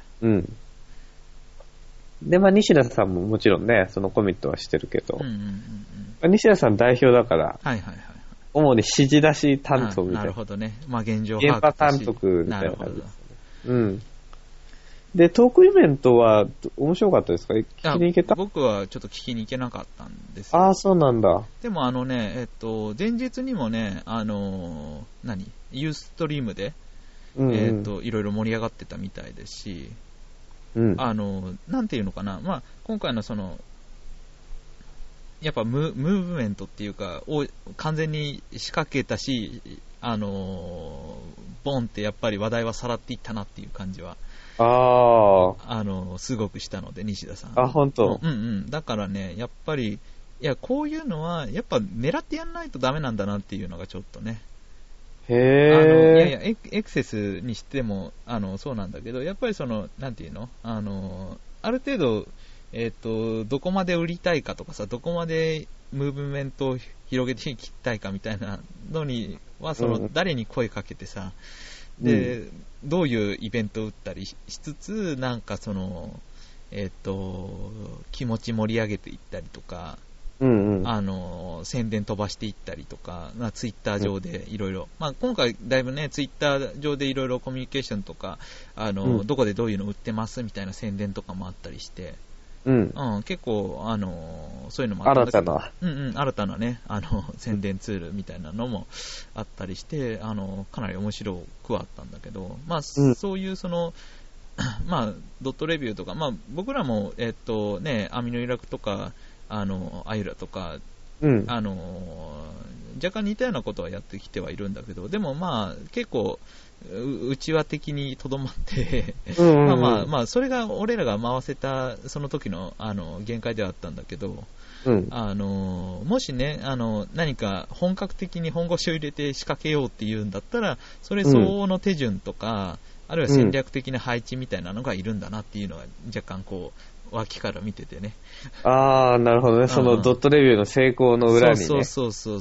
で、まあ、西田さんももちろんね、そのコミットはしてるけど、西田さん代表だから、主に指示出し担当みたいな。 なるほどね。まあ、現状把握。現場監督みたいな感じですね。で、トークイベントは面白かったですか？聞きに行けた？ 僕はちょっと聞きに行けなかったんですよ。 そうなんだ。 でも前日にもね、ユーストリームで、いろいろ盛り上がってたみたいですし、なんていうのかな、まあ、今回のその、やっぱムーブメントっていうか、を完全に仕掛けたし、ボンってやっぱり話題はさらっていったなっていう感じは、すごくしたので、西田さん。 本当。 だからね、やっぱり、いや、こういうのは、やっぱ狙ってやんないとダメなんだなっていうのがちょっとね、いやエクセスにしてもそうなんだけど、やっぱりそのなんていうのある程度どこまで売りたいかとかさ、どこまでムーブメントを広げていきたいかみたいなのにはその誰に声かけてさ、でどういうイベントを打ったりしつつなんかその気持ち盛り上げていったりとか。宣伝飛ばしていったりとか、ツイッター上でいろいろ、今回だいぶね、ツイッター上でいろいろコミュニケーションとか、どこでどういうの売ってますみたいな宣伝とかもあったりして、結構、そういうのもあった新たな。 新たなね、宣伝ツールみたいなのもあったりして、かなり面白くはあったんだけど、そういうその、ドットレビューとか、僕らも、アミノイラクとか、アユラとか、若干似たようなことはやってきてはいるんだけど、でも結構内輪的にとどまってそれが俺らが回せたその時の限界ではあったんだけど、 うん。 もしね、何か本格的に本腰を入れて仕掛けようっていうんだったら、それ相応の手順とか、あるいは戦略的な配置みたいなのがいるんだなっていうのが若干こう、脇から見ててね。 ああ、なるほどね。そのドットレビューの成功の裏にね。 そうそう。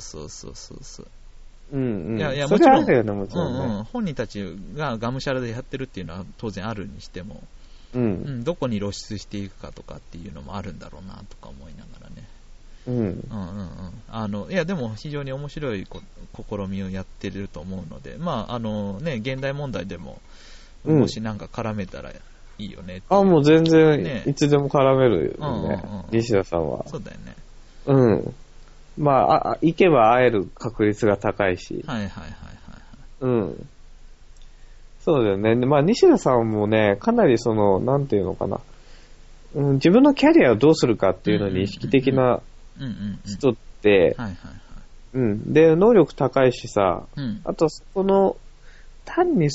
うんうん。 いやもちろん。それあるよね、もちろんね。 本人たちががむしゃらでやってるっていうのは当然あるにしても、どこに露出していくかとかっていうのもあるんだろうなとか思いながらね。いや、でも非常に面白い試みをやってると思うので、まあ、現代問題でも、もしなんか絡めたらいいよねってもう全然、いつでも絡めるよね。西田さんは。 そうだよね。 うん。まあ、行けば会える確率が高いし。 はい。 うん。そうだよね。まあ、西田さんもね、かなりなんていうのかな。自分のキャリアをどうするかっていうのに意識的な人って、で、能力高いしさ、あと、単に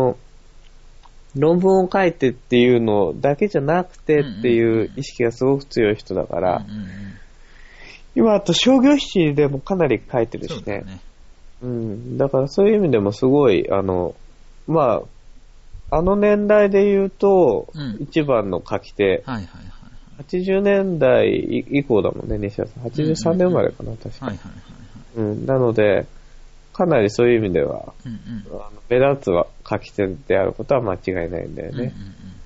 論文を書いてっていうのだけじゃなくてっていう意識がすごく強い人だから、今、あと商業誌でもかなり書いてるしね。だからそういう意味でもすごい、まあ、あの年代で言うと、一番の書き手。80年代以降だもんね、西田さん。83年生まれかな、確かに。なので、かなりそういう意味では、目立つ書き手であることは間違いないんだよね。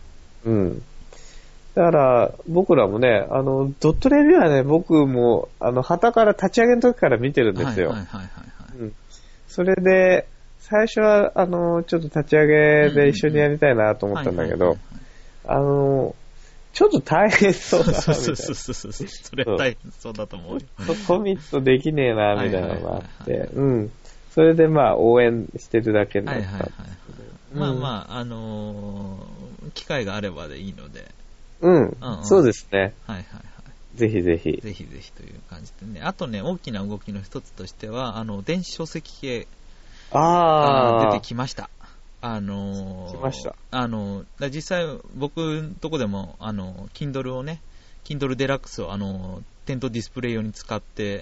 だから、僕らもね、ドットレビューはね、僕も、旗から立ち上げの時から見てるんですよ。それで、最初は、ちょっと立ち上げで一緒にやりたいなと思ったんだけど、ちょっと大変そうだな、みたいな。 それ大変そうだと思うよ。 コミットできねえな、みたいなのがあって、それでまあ、応援してるだけになった。 まあまあ、機会があればでいいので。 そうですね。ぜひぜひ。 ぜひぜひという感じでね。あとね、大きな動きの一つとしては、電子書籍系が出てきました。 来ました。 実際、僕のとこでも、Kindle をね、Kindle Deluxe を、店頭ディスプレイ用に使って、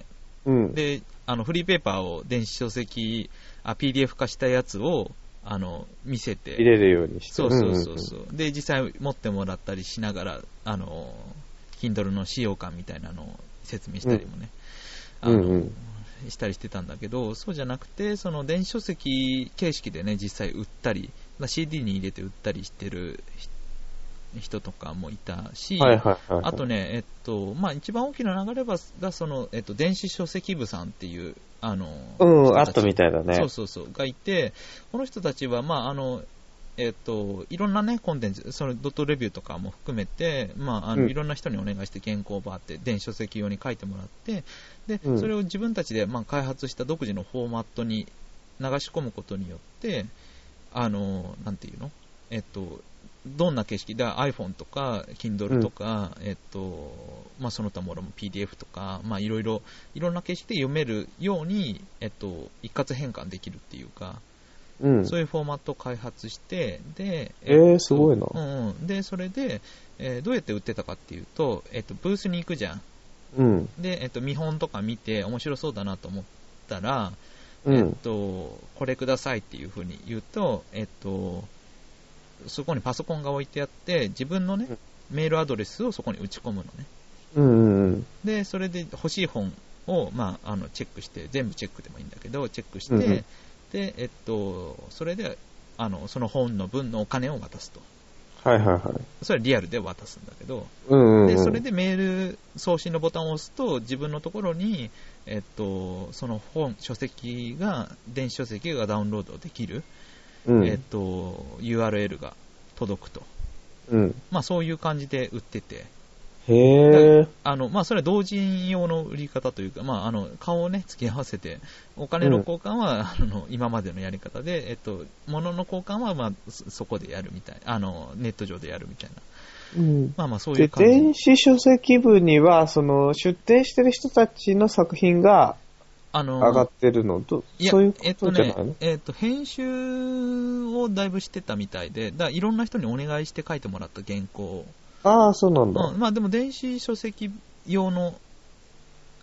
で、フリーペーパーを電子書籍、PDF 化したやつを、見せて。 入れるようにして。 そう。で、実際持ってもらったりしながら、Kindle の使用感みたいなのを説明したりもね、したりしてたんだけど、そうじゃなくて、その電子書籍形式でね、実際売ったり、CD に入れて売ったりしてる人とかもいたし、あとね、まあ、一番大きな流れが、電子書籍部さんっていう、 あったみたいだね。 そう、がいて、この人たちは、まあ、いろんなね、コンテンツ、そのドットレビューとかも含めて、まあ、いろんな人にお願いして原稿をバーって電子書籍用に書いてもらって、で、それを自分たちで、まあ、開発した独自のフォーマットに流し込むことによって、なんていうの？どんな形式で iPhone とか Kindle とか、まあ、その他ものも PDF とか、まあ、いろんな形式で読めるように、一括変換できるっていうか、そういうフォーマットを開発して、で、 すごいな。 で、それで、どうやって売ってたかっていうと、ブースに行くじゃん。で、見本とか見て面白そうだなと思ったら、これくださいっていうふうに言うと、そこにパソコンが置いてあって、自分のね、メールアドレスをそこに打ち込むのね。で、それで欲しい本を、まあ、チェックして、全部チェックでもいいんだけど、チェックして、で、それで、その本の分のお金を渡すと。それはリアルで渡すんだけど、で、それでメール送信のボタンを押すと、自分のところに、その書籍が、電子書籍がダウンロードできる、URL が届くと。まあ、そういう感じで売ってて。まあ、それは同人用の売り方というか、まあ、顔をね、付き合わせて、お金の交換は、今までのやり方で、物の交換は、まあ、そこでやるみたい、ネット上でやるみたいな。まあまあ、そういう感じ。 で、電子書籍部には、出展してる人たちの作品が、上がってるのと、そういうことじゃないの？ 編集をだいぶしてたみたいで、いろんな人にお願いして書いてもらった原稿を。 そうなんだ。 まあでも電子書籍用の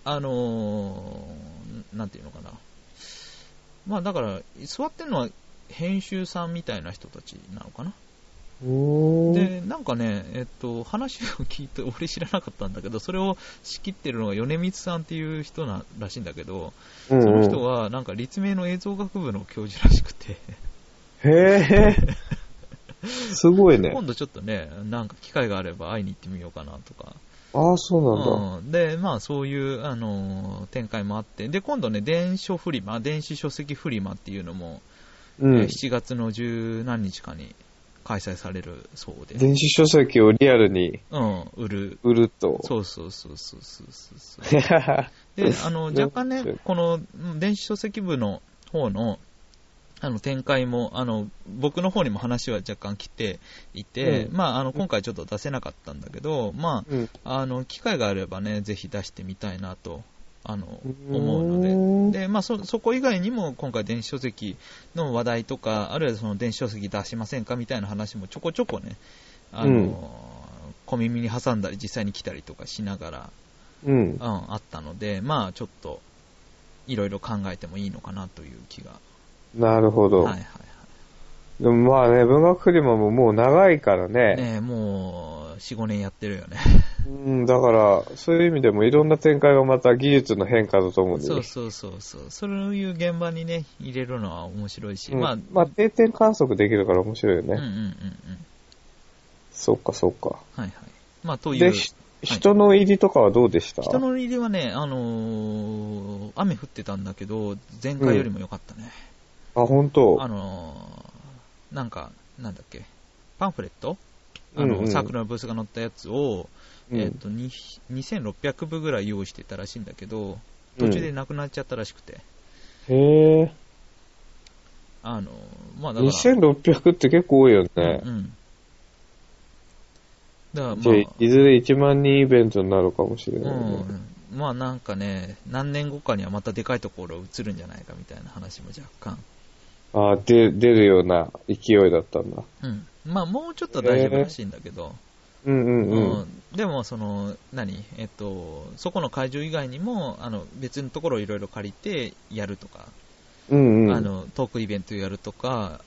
なんていうのかな。まあだから、座ってるのは編集さんみたいな人たちなのかな。で、なんかね、話を聞いて、俺知らなかったんだけど、それを仕切ってるのが米光さんっていう人らしいんだけど、その人はなんか立命の映像学部の教授らしくて。 へえ。すごいね。 今度ちょっとね、なんか機会があれば会いに行ってみようかなとか。 ああ、そうなんだ。 で、まあそういう、展開もあって、で、今度ね、電子書籍フリマっていうのも、7月の十何日かに開催されるそうで。 電子書籍をリアルに売ると。 そう。で、若干ね、この電子書籍部の方の展開も、僕の方にも話は若干来ていて、まあ、今回ちょっと出せなかったんだけど、まあ、機会があればね、ぜひ出してみたいなと、思うので、で、まあ、そこ以外にも今回電子書籍の話題とか、あるいはその電子書籍出しませんかみたいな話もちょこちょこね、小耳に挟んだり実際に来たりとかしながら、あったので、まあ、ちょっと、いろいろ考えてもいいのかなという気が。 なるほど。でもまあね、文学フリマももう長いからね。 ね、もう、4、5年やってるよね。 だから、そういう意味でもいろんな展開がまた技術の変化だと思うんで、ね。 そう。そういう現場にね、入れるのは面白いし、 まあ、定点観測できるから面白いよね。そうか。 まあ、という。 で、人の入りとかはどうでした？ 人の入りはね、雨降ってたんだけど、前回よりも良かったね。 あ、本当。 なんだっけ、パンフレットサークルのブースが載ったやつを、2600部ぐらい用意してたらしいんだけど、途中でなくなっちゃったらしくて。 へえ。 まあだから。 2600って結構多いよね。だからまあ、じゃあ、いずれ1万人イベントになるかもしれないね。 まあなんかね、何年後かにはまたでかいところ移るんじゃないかみたいな話も若干。 出るような勢いだったんだ。 まあもうちょっと大丈夫らしいんだけど。でもそこの会場以外にも、別のところをいろいろ借りてやるとか、トークイベントやるとか、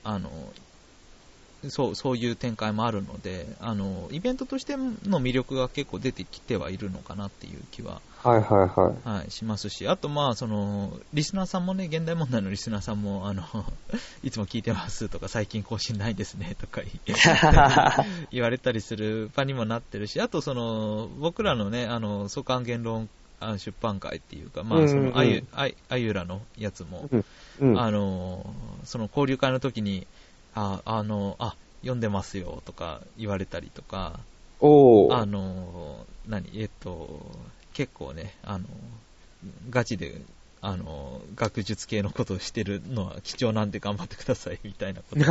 そういう展開もあるので、イベントとしての魅力が結構出てきてはいるのかなっていう気は、しますし、あとリスナーさんもね、現代問題のリスナーさんも、いつも聞いてますとか、最近更新ないですねとか言われたりする場にもなってるし、あと僕らのね、創刊言論出版会っていうか、まあ、あゆらのやつも、その交流会の時に、読んでますよとか言われたりとか、結構ね、ガチで、学術系のことをしてるのは貴重なんで頑張ってくださいみたいなこと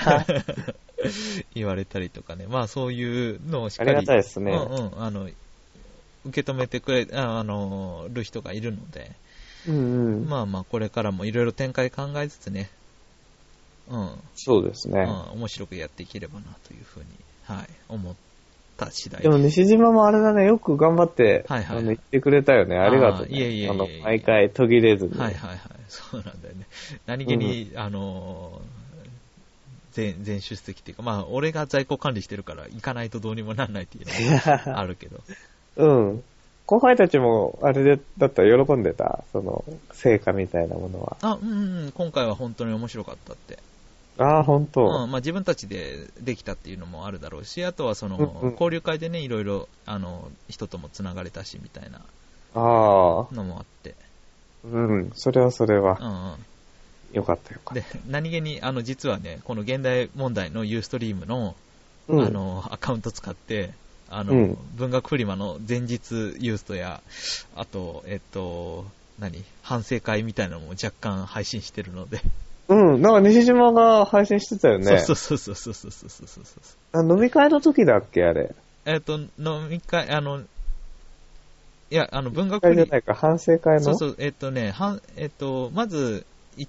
言われたりとかね、まあそういうのをしっかり、 ありがたいですね。 受け止めてくれる人がいるので、まあまあこれからもいろいろ展開考えつつね、 そうですね。 面白くやっていければなというふうに、思った次第でも西島もあれだね、よく頑張って、言ってくれたよね。ありがとう、ね。 いえ。 毎回途切れずに。 そうなんだよね。何気に、全出席っていうか、まあ、俺が在庫管理してるから行かないとどうにもなんないっていうのがあるけど。 後輩たちも、あれだったら喜んでた、成果みたいなものは。 今回は本当に面白かったって。 本当。 まあ自分たちでできたっていうのもあるだろうし、あとは交流会でね、いろいろ、人ともつながれたし、みたいなのもあって。 それは。よかった。 で、何気に、実はね、この現代問題のユーストリームの、アカウント使って、文学フリマの前日ユーストや、あと、反省会みたいなのも若干配信してるので。 なんか西島が配信してたよね。 そう。 飲み会の時だっけ、あれ。 飲み会、いや、文学フリマ。じゃないか、反省会の。 まず、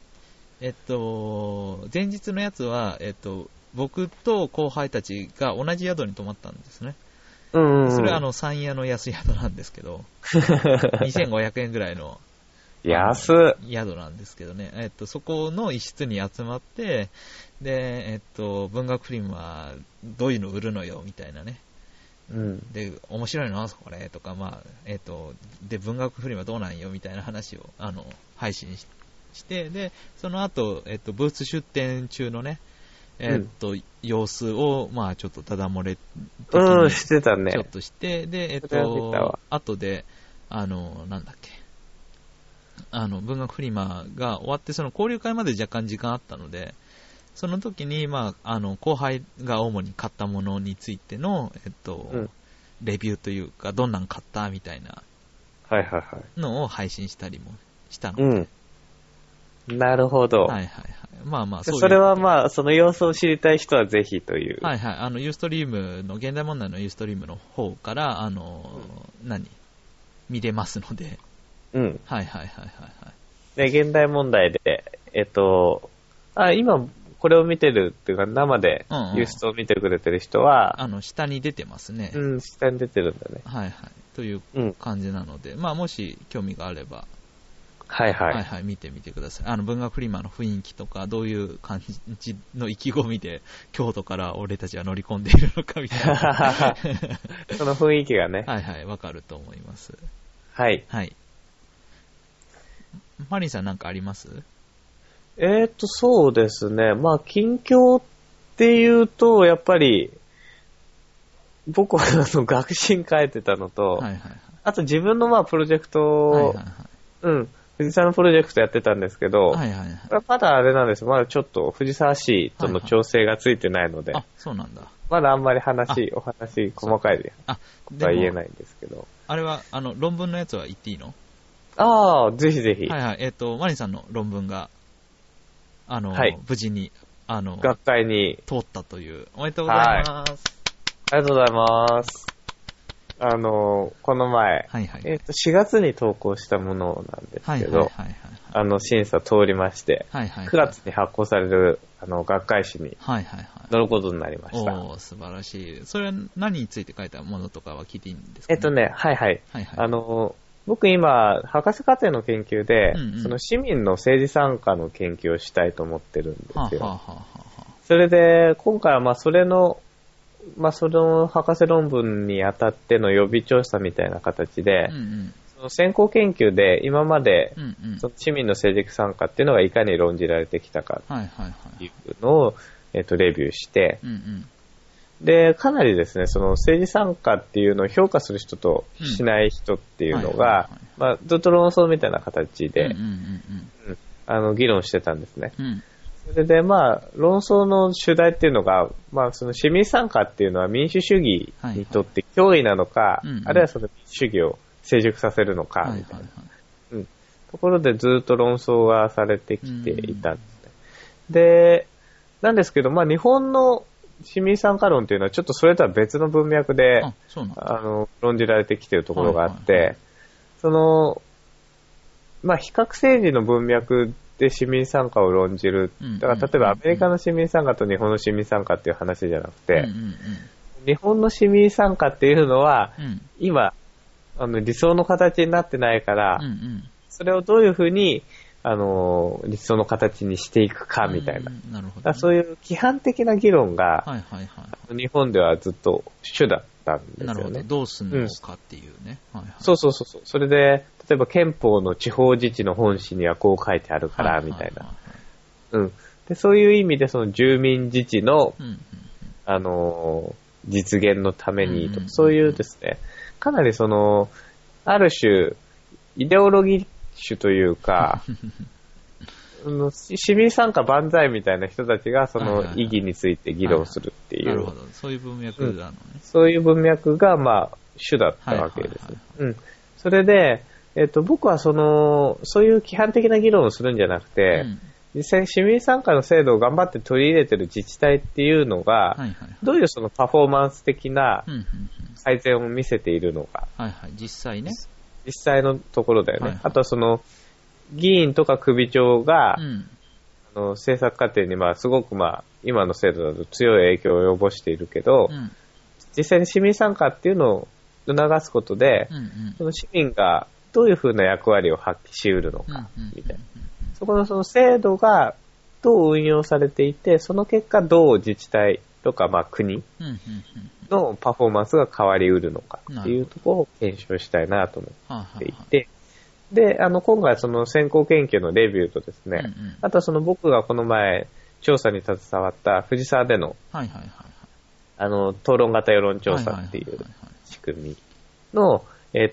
前日のやつは、僕と後輩たちが同じ宿に泊まったんですね。 うんうん、 それは山谷の安宿なんですけど、2500円ぐらいの安宿なんですけどね、そこの一室に集まって、で、文学フリマどういうの売るのよみたいなね。 うん、 で、面白いのこれとか、まあ、で、文学フリマどうなんよみたいな話を、配信して、で、その後、ブース出展中のね、様子を、まあ、ちょっとただ漏れ的に、 してたね。 ちょっとして、で、後で、なんだっけ、文学フリマが終わって、その交流会まで若干時間あったので、その時に、まあ、後輩が主に買ったものについての、レビューというか、どんなん買ったみたいなのを配信したりもしたので。 うん。なるほど。 はいはいはい。まあまあ、 それはまあ、その様子を知りたい人はぜひという。 はいはい。ユーストリームの、現代問題のユーストリームの方から、見れますので。 うん。 はいはいはいはいはい。 で、現代問題で、今、これを見てるっていうか、生でユーストを見てくれてる人は、 下に出てますね。 うん、下に出てるんだね。 はいはい。という感じなので、まあ、もし興味があれば、 はいはい。 はいはい、見てみてください。文学フリマの雰囲気とか、どういう感じの意気込みで、京都から俺たちは乗り込んでいるのかみたいな。 その雰囲気がね。 はいはい、わかると思います。 はい。 はい。マリンさんなんかあります？ そうですね。まあ、近況っていうと、やっぱり、僕は学信書いてたのと、 はいはいはい、 あと自分のまあ、プロジェクトを、 はいはいはい、 うん、藤沢のプロジェクトやってたんですけど、 はいはいはい、 まだあれなんです。まだちょっと藤沢市との調整がついてないので、 はいはい、あ、そうなんだ。 まだあんまりお話、細かいことは言えないんですけど。 あれは、論文のやつは言っていいの？ ああ、ぜひぜひ。 はいはい。マリンさんの論文が、はい、無事に、 学会に通ったという。おめでとうございます。はい、 ありがとうございます。この前、 はいはい、 4月に投稿したものなんですけど、審査通りまして、 はいはいはい、 9月に発行される、学会誌に乗ることになりました。 おー、素晴らしい。それは何について書いたものとかは聞いていいんですか？ ね、はいはい。はいはい、僕今、博士課程の研究で、その市民の政治参加の研究をしたいと思ってるんですよ。それで、今回はその博士論文にあたっての予備調査みたいな形で、その先行研究で今まで、その市民の政治参加っていうのがいかに論じられてきたかっていうのを、レビューして、で、かなりですね、その政治参加っていうのを評価する人としない人っていうのが、ずっと論争みたいな形で、議論してたんですね。それで論争の主題っていうのが、その市民参加っていうのは民主主義にとって脅威なのか、あるいはその民主主義を成熟させるのか、みたいな、ところでずっと論争がされてきていたんですね。で、なんですけど、日本の市民参加論っていうのはちょっとそれとは別の文脈で、論じられてきているところがあって、その、比較政治の文脈で市民参加を論じる。だから例えばアメリカの市民参加と日本の市民参加っていう話じゃなくて、日本の市民参加っていうのは、今、理想の形になってないから、それをどういうふうに、理想の形にしていくかみたいな。なるほどね、そういう規範的な議論が、日本ではずっと主だったんですよね。なるほど。 どうするのかっていうね。 そう。それで、例えば憲法の地方自治の本旨にはこう書いてあるから、みたいな。で、そういう意味でその住民自治の、実現のためにと、そういうですね、かなりその、ある種、イデオロギー種というか、市民参加万歳みたいな人たちがその意義について議論するっていう。なるほど。 そういう文脈なのね。 そういう文脈が主だったわけです。それで、僕はそういう規範的な議論をするんじゃなくて、実際に市民参加の制度を頑張って取り入れてる自治体っていうのが、どういうそのパフォーマンス的な改善を見せているのか。 実際ね。 実際のところだよね。あとはその、議員とか首長が、政策過程にすごく今の制度だと強い影響を及ぼしているけど、 実際に市民参加っていうのを促すことで、その市民がどういう風な役割を発揮し得るのか、みたいな。そこのその制度がどう運用されていて、その結果どう自治体とか国のパフォーマンスが変わり得るのかっていうところを検証したいなと思っていて、で、今回その先行研究のレビューとですね、あとはその僕がこの前調査に携わった藤沢での、討論型世論調査っていう仕組みの、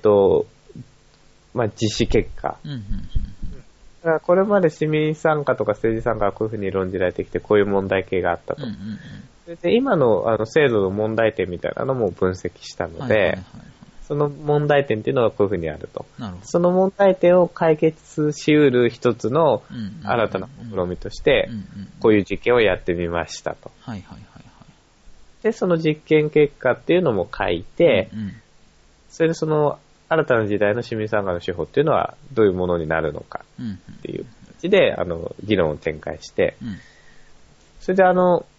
実施結果。だからこれまで市民参加とか政治参加はこういうふうに論じられてきて、こういう問題系があったと。で今の制度の問題点みたいなのも分析したので、その問題点っていうのがこういうふうにあると。その問題点を解決し得る一つの新たな試みとして、こういう実験をやってみましたと。で、その実験結果っていうのも書いて、それでその新たな時代の市民参加の手法っていうのはどういうものになるのかっていう形で、議論を展開して、それで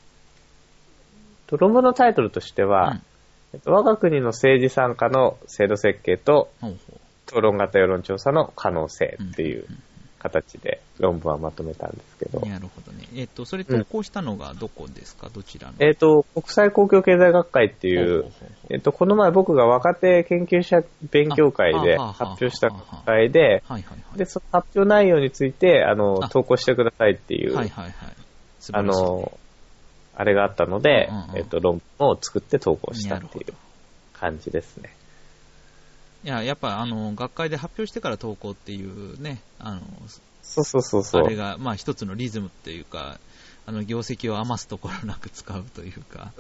論文のタイトルとしては、我が国の政治参加の制度設計と討論型世論調査の可能性っていう形で論文はまとめたんですけど。 なるほどね。それ投稿したのがどこですか、どちらの？ 国際公共経済学会っていう、この前僕が若手研究者勉強会で発表した会で、で、その発表内容について、投稿してくださいっていう、あれがあったので、論文を作って投稿したっていう感じですね。 いや、やっぱ学会で発表してから投稿っていうね、 そう。 あれが、一つのリズムっていうか、業績を余すところなく使うというか、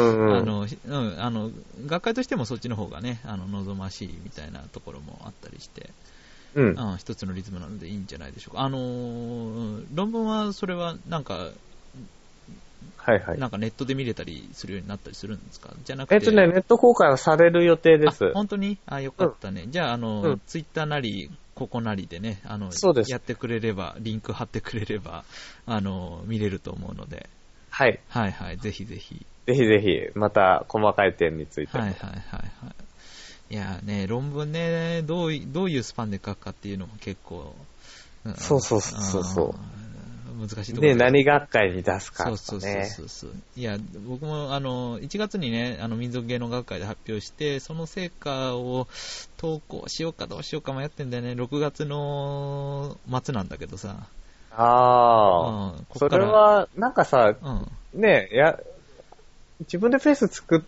学会としてもそっちの方がね、望ましいみたいなところもあったりして、一つのリズムなのでいいんじゃないでしょうか。論文は、それはなんか、なんかネットで見れたりするようになったりするんですか？じゃなくて。 ネット公開はされる予定です。 本当に？よかったね。じゃあ、ツイッターなり、ここなりでね、やってくれれば、リンク貼ってくれれば、見れると思うので。 はい。 ぜひぜひ。 ぜひぜひ、また細かい点について。 いやね、論文ね、どういうスパンで書くかっていうのも結構。 そう。 難しいところで、何学会に出すか、ね。 そう。いや、僕も1月にね、民族芸能学会で発表して、その成果を投稿しようかどうしようかもやってんだよね。6月の末なんだけどさ。 それは、なんかさ、ね自分でペース作って、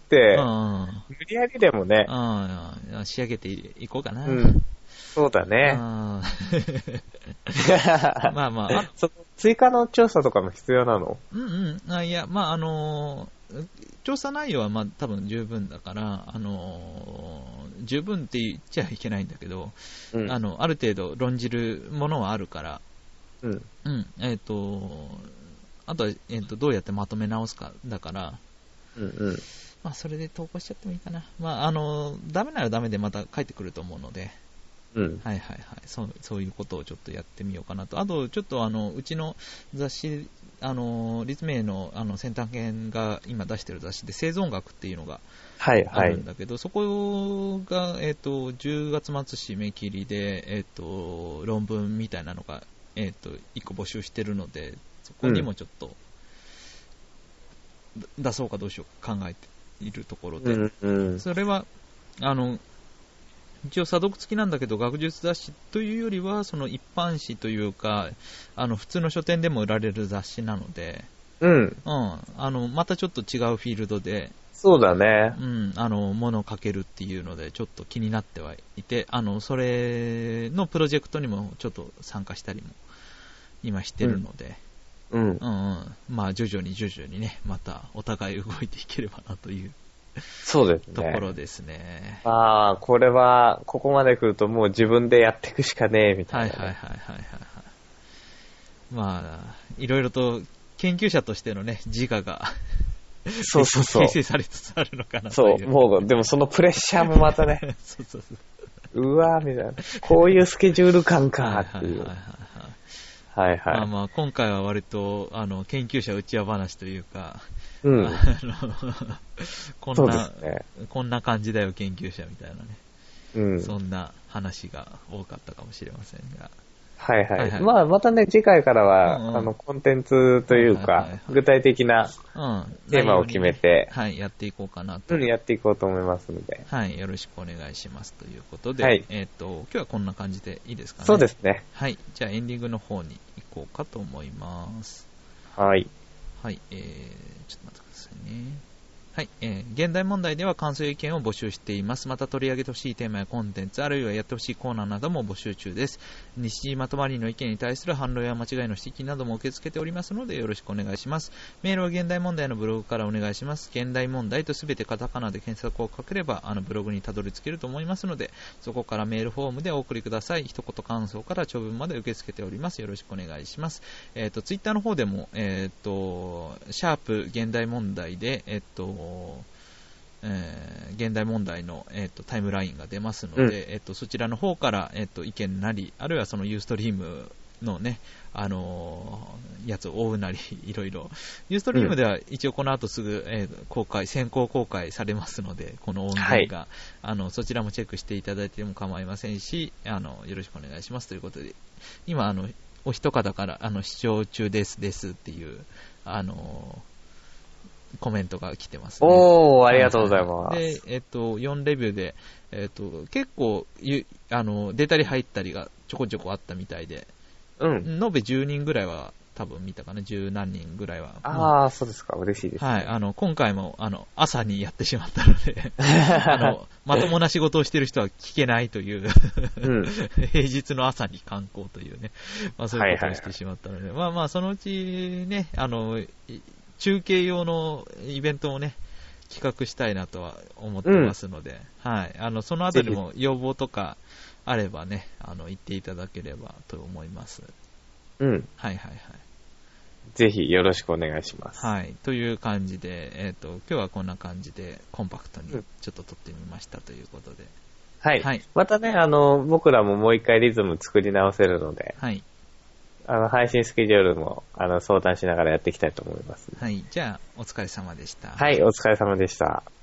無理やりでもね、 仕上げていこうかな。 そうだね。追加の調査とかも必要なの？ いや、調査内容は多分十分だから、十分って言っちゃいけないんだけど、ある程度論じるものはあるから、あとは、どうやってまとめ直すかだから、それで投稿しちゃってもいいかな。ダメならダメでまた帰ってくると思うので、そういうことをちょっとやってみようかなと。あと、ちょっとうちの雑誌、立命の先端研が今出してる雑誌で生存学っていうのがあるんだけど、そこが、10月末締め切りで、論文みたいなのが、1個募集してるので、そこにもちょっと、出そうかどうしようか考えているところで、それは、一応査読付きなんだけど、学術雑誌というよりは、その一般誌というか、普通の書店でも売られる雑誌なので、またちょっと違うフィールドで、 そうだね。 ものを書けるっていうので、ちょっと気になってはいて、それのプロジェクトにもちょっと参加したりも今してるので、徐々にね、またお互い動いていければなという。 そうですね。 ところですね。 これは、ここまで来るともう自分でやっていくしかねえ、みたいな、 いろいろと研究者としてのね、自我が形成されつつあるのかなという。 もう、でもそのプレッシャーもまたね、うわーみたいな。こういうスケジュール感かっていう。 今回は割と、研究者内輪話というか、 うん。 こんな感じだよ、研究者みたいなね。 うん。 そんな話が多かったかもしれませんが。 はいはい。まあ、またね、次回からは、コンテンツというか、具体的なテーマを決めて、 はい、やっていこうかなと。 やっていこうと思いますので。 はい、よろしくお願いしますということで、はい、今日はこんな感じでいいですかね。 そうですね。 はい、じゃあエンディングの方に行こうかと思います。 はい。 はい、ちょっと待ってくださいね。はい、現代問題では感想や意見を募集しています。また取り上げてほしいテーマやコンテンツ、あるいはやってほしいコーナーなども募集中です。西島とマリーの意見に対する反論や間違いの指摘なども受け付けておりますのでよろしくお願いします。メールは現代問題のブログからお願いします。現代問題とすべてカタカナで検索をかければブログにたどり着けると思いますので、そこからメールフォームでお送りください。一言感想から長文まで受け付けております。よろしくお願いします。ツイッターの方でも、シャープ現代問題で、現代問題の、タイムラインが出ますので、そちらの方から、意見なり、あるいはそのユーストリームのね、やつを追うなり、いろいろ。ユーストリームでは一応この後すぐ、先行公開されますので、この音源が、はい、そちらもチェックしていただいても構いませんし、よろしくお願いしますということで、今、お一方から、視聴中ですっていう、コメントが来てますね。 おー、ありがとうございます。 で、4レビューで、結構、出たり入ったりがちょこちょこあったみたいで、延べ10人ぐらいは多分見たかな、10何人ぐらいは。 ああ、そうですか、嬉しいです、ね。 はい、今回も、朝にやってしまったので、まともな仕事をしている人は聞けないという、平日の朝に観光というね、そういうことをしてしまったので、そのうちね、中継用のイベントをね、企画したいなとは思ってますので、はい。そのあたりも要望とかあればね、言っていただければと思います。はいはいはい。 ぜひよろしくお願いします。 はい。という感じで、今日はこんな感じでコンパクトにちょっと撮ってみましたということで。 はい。はい、またね、僕らももう一回リズム作り直せるので、はい。配信スケジュールも、相談しながらやっていきたいと思います。 はい。じゃあ、お疲れ様でした。 はい、お疲れ様でした。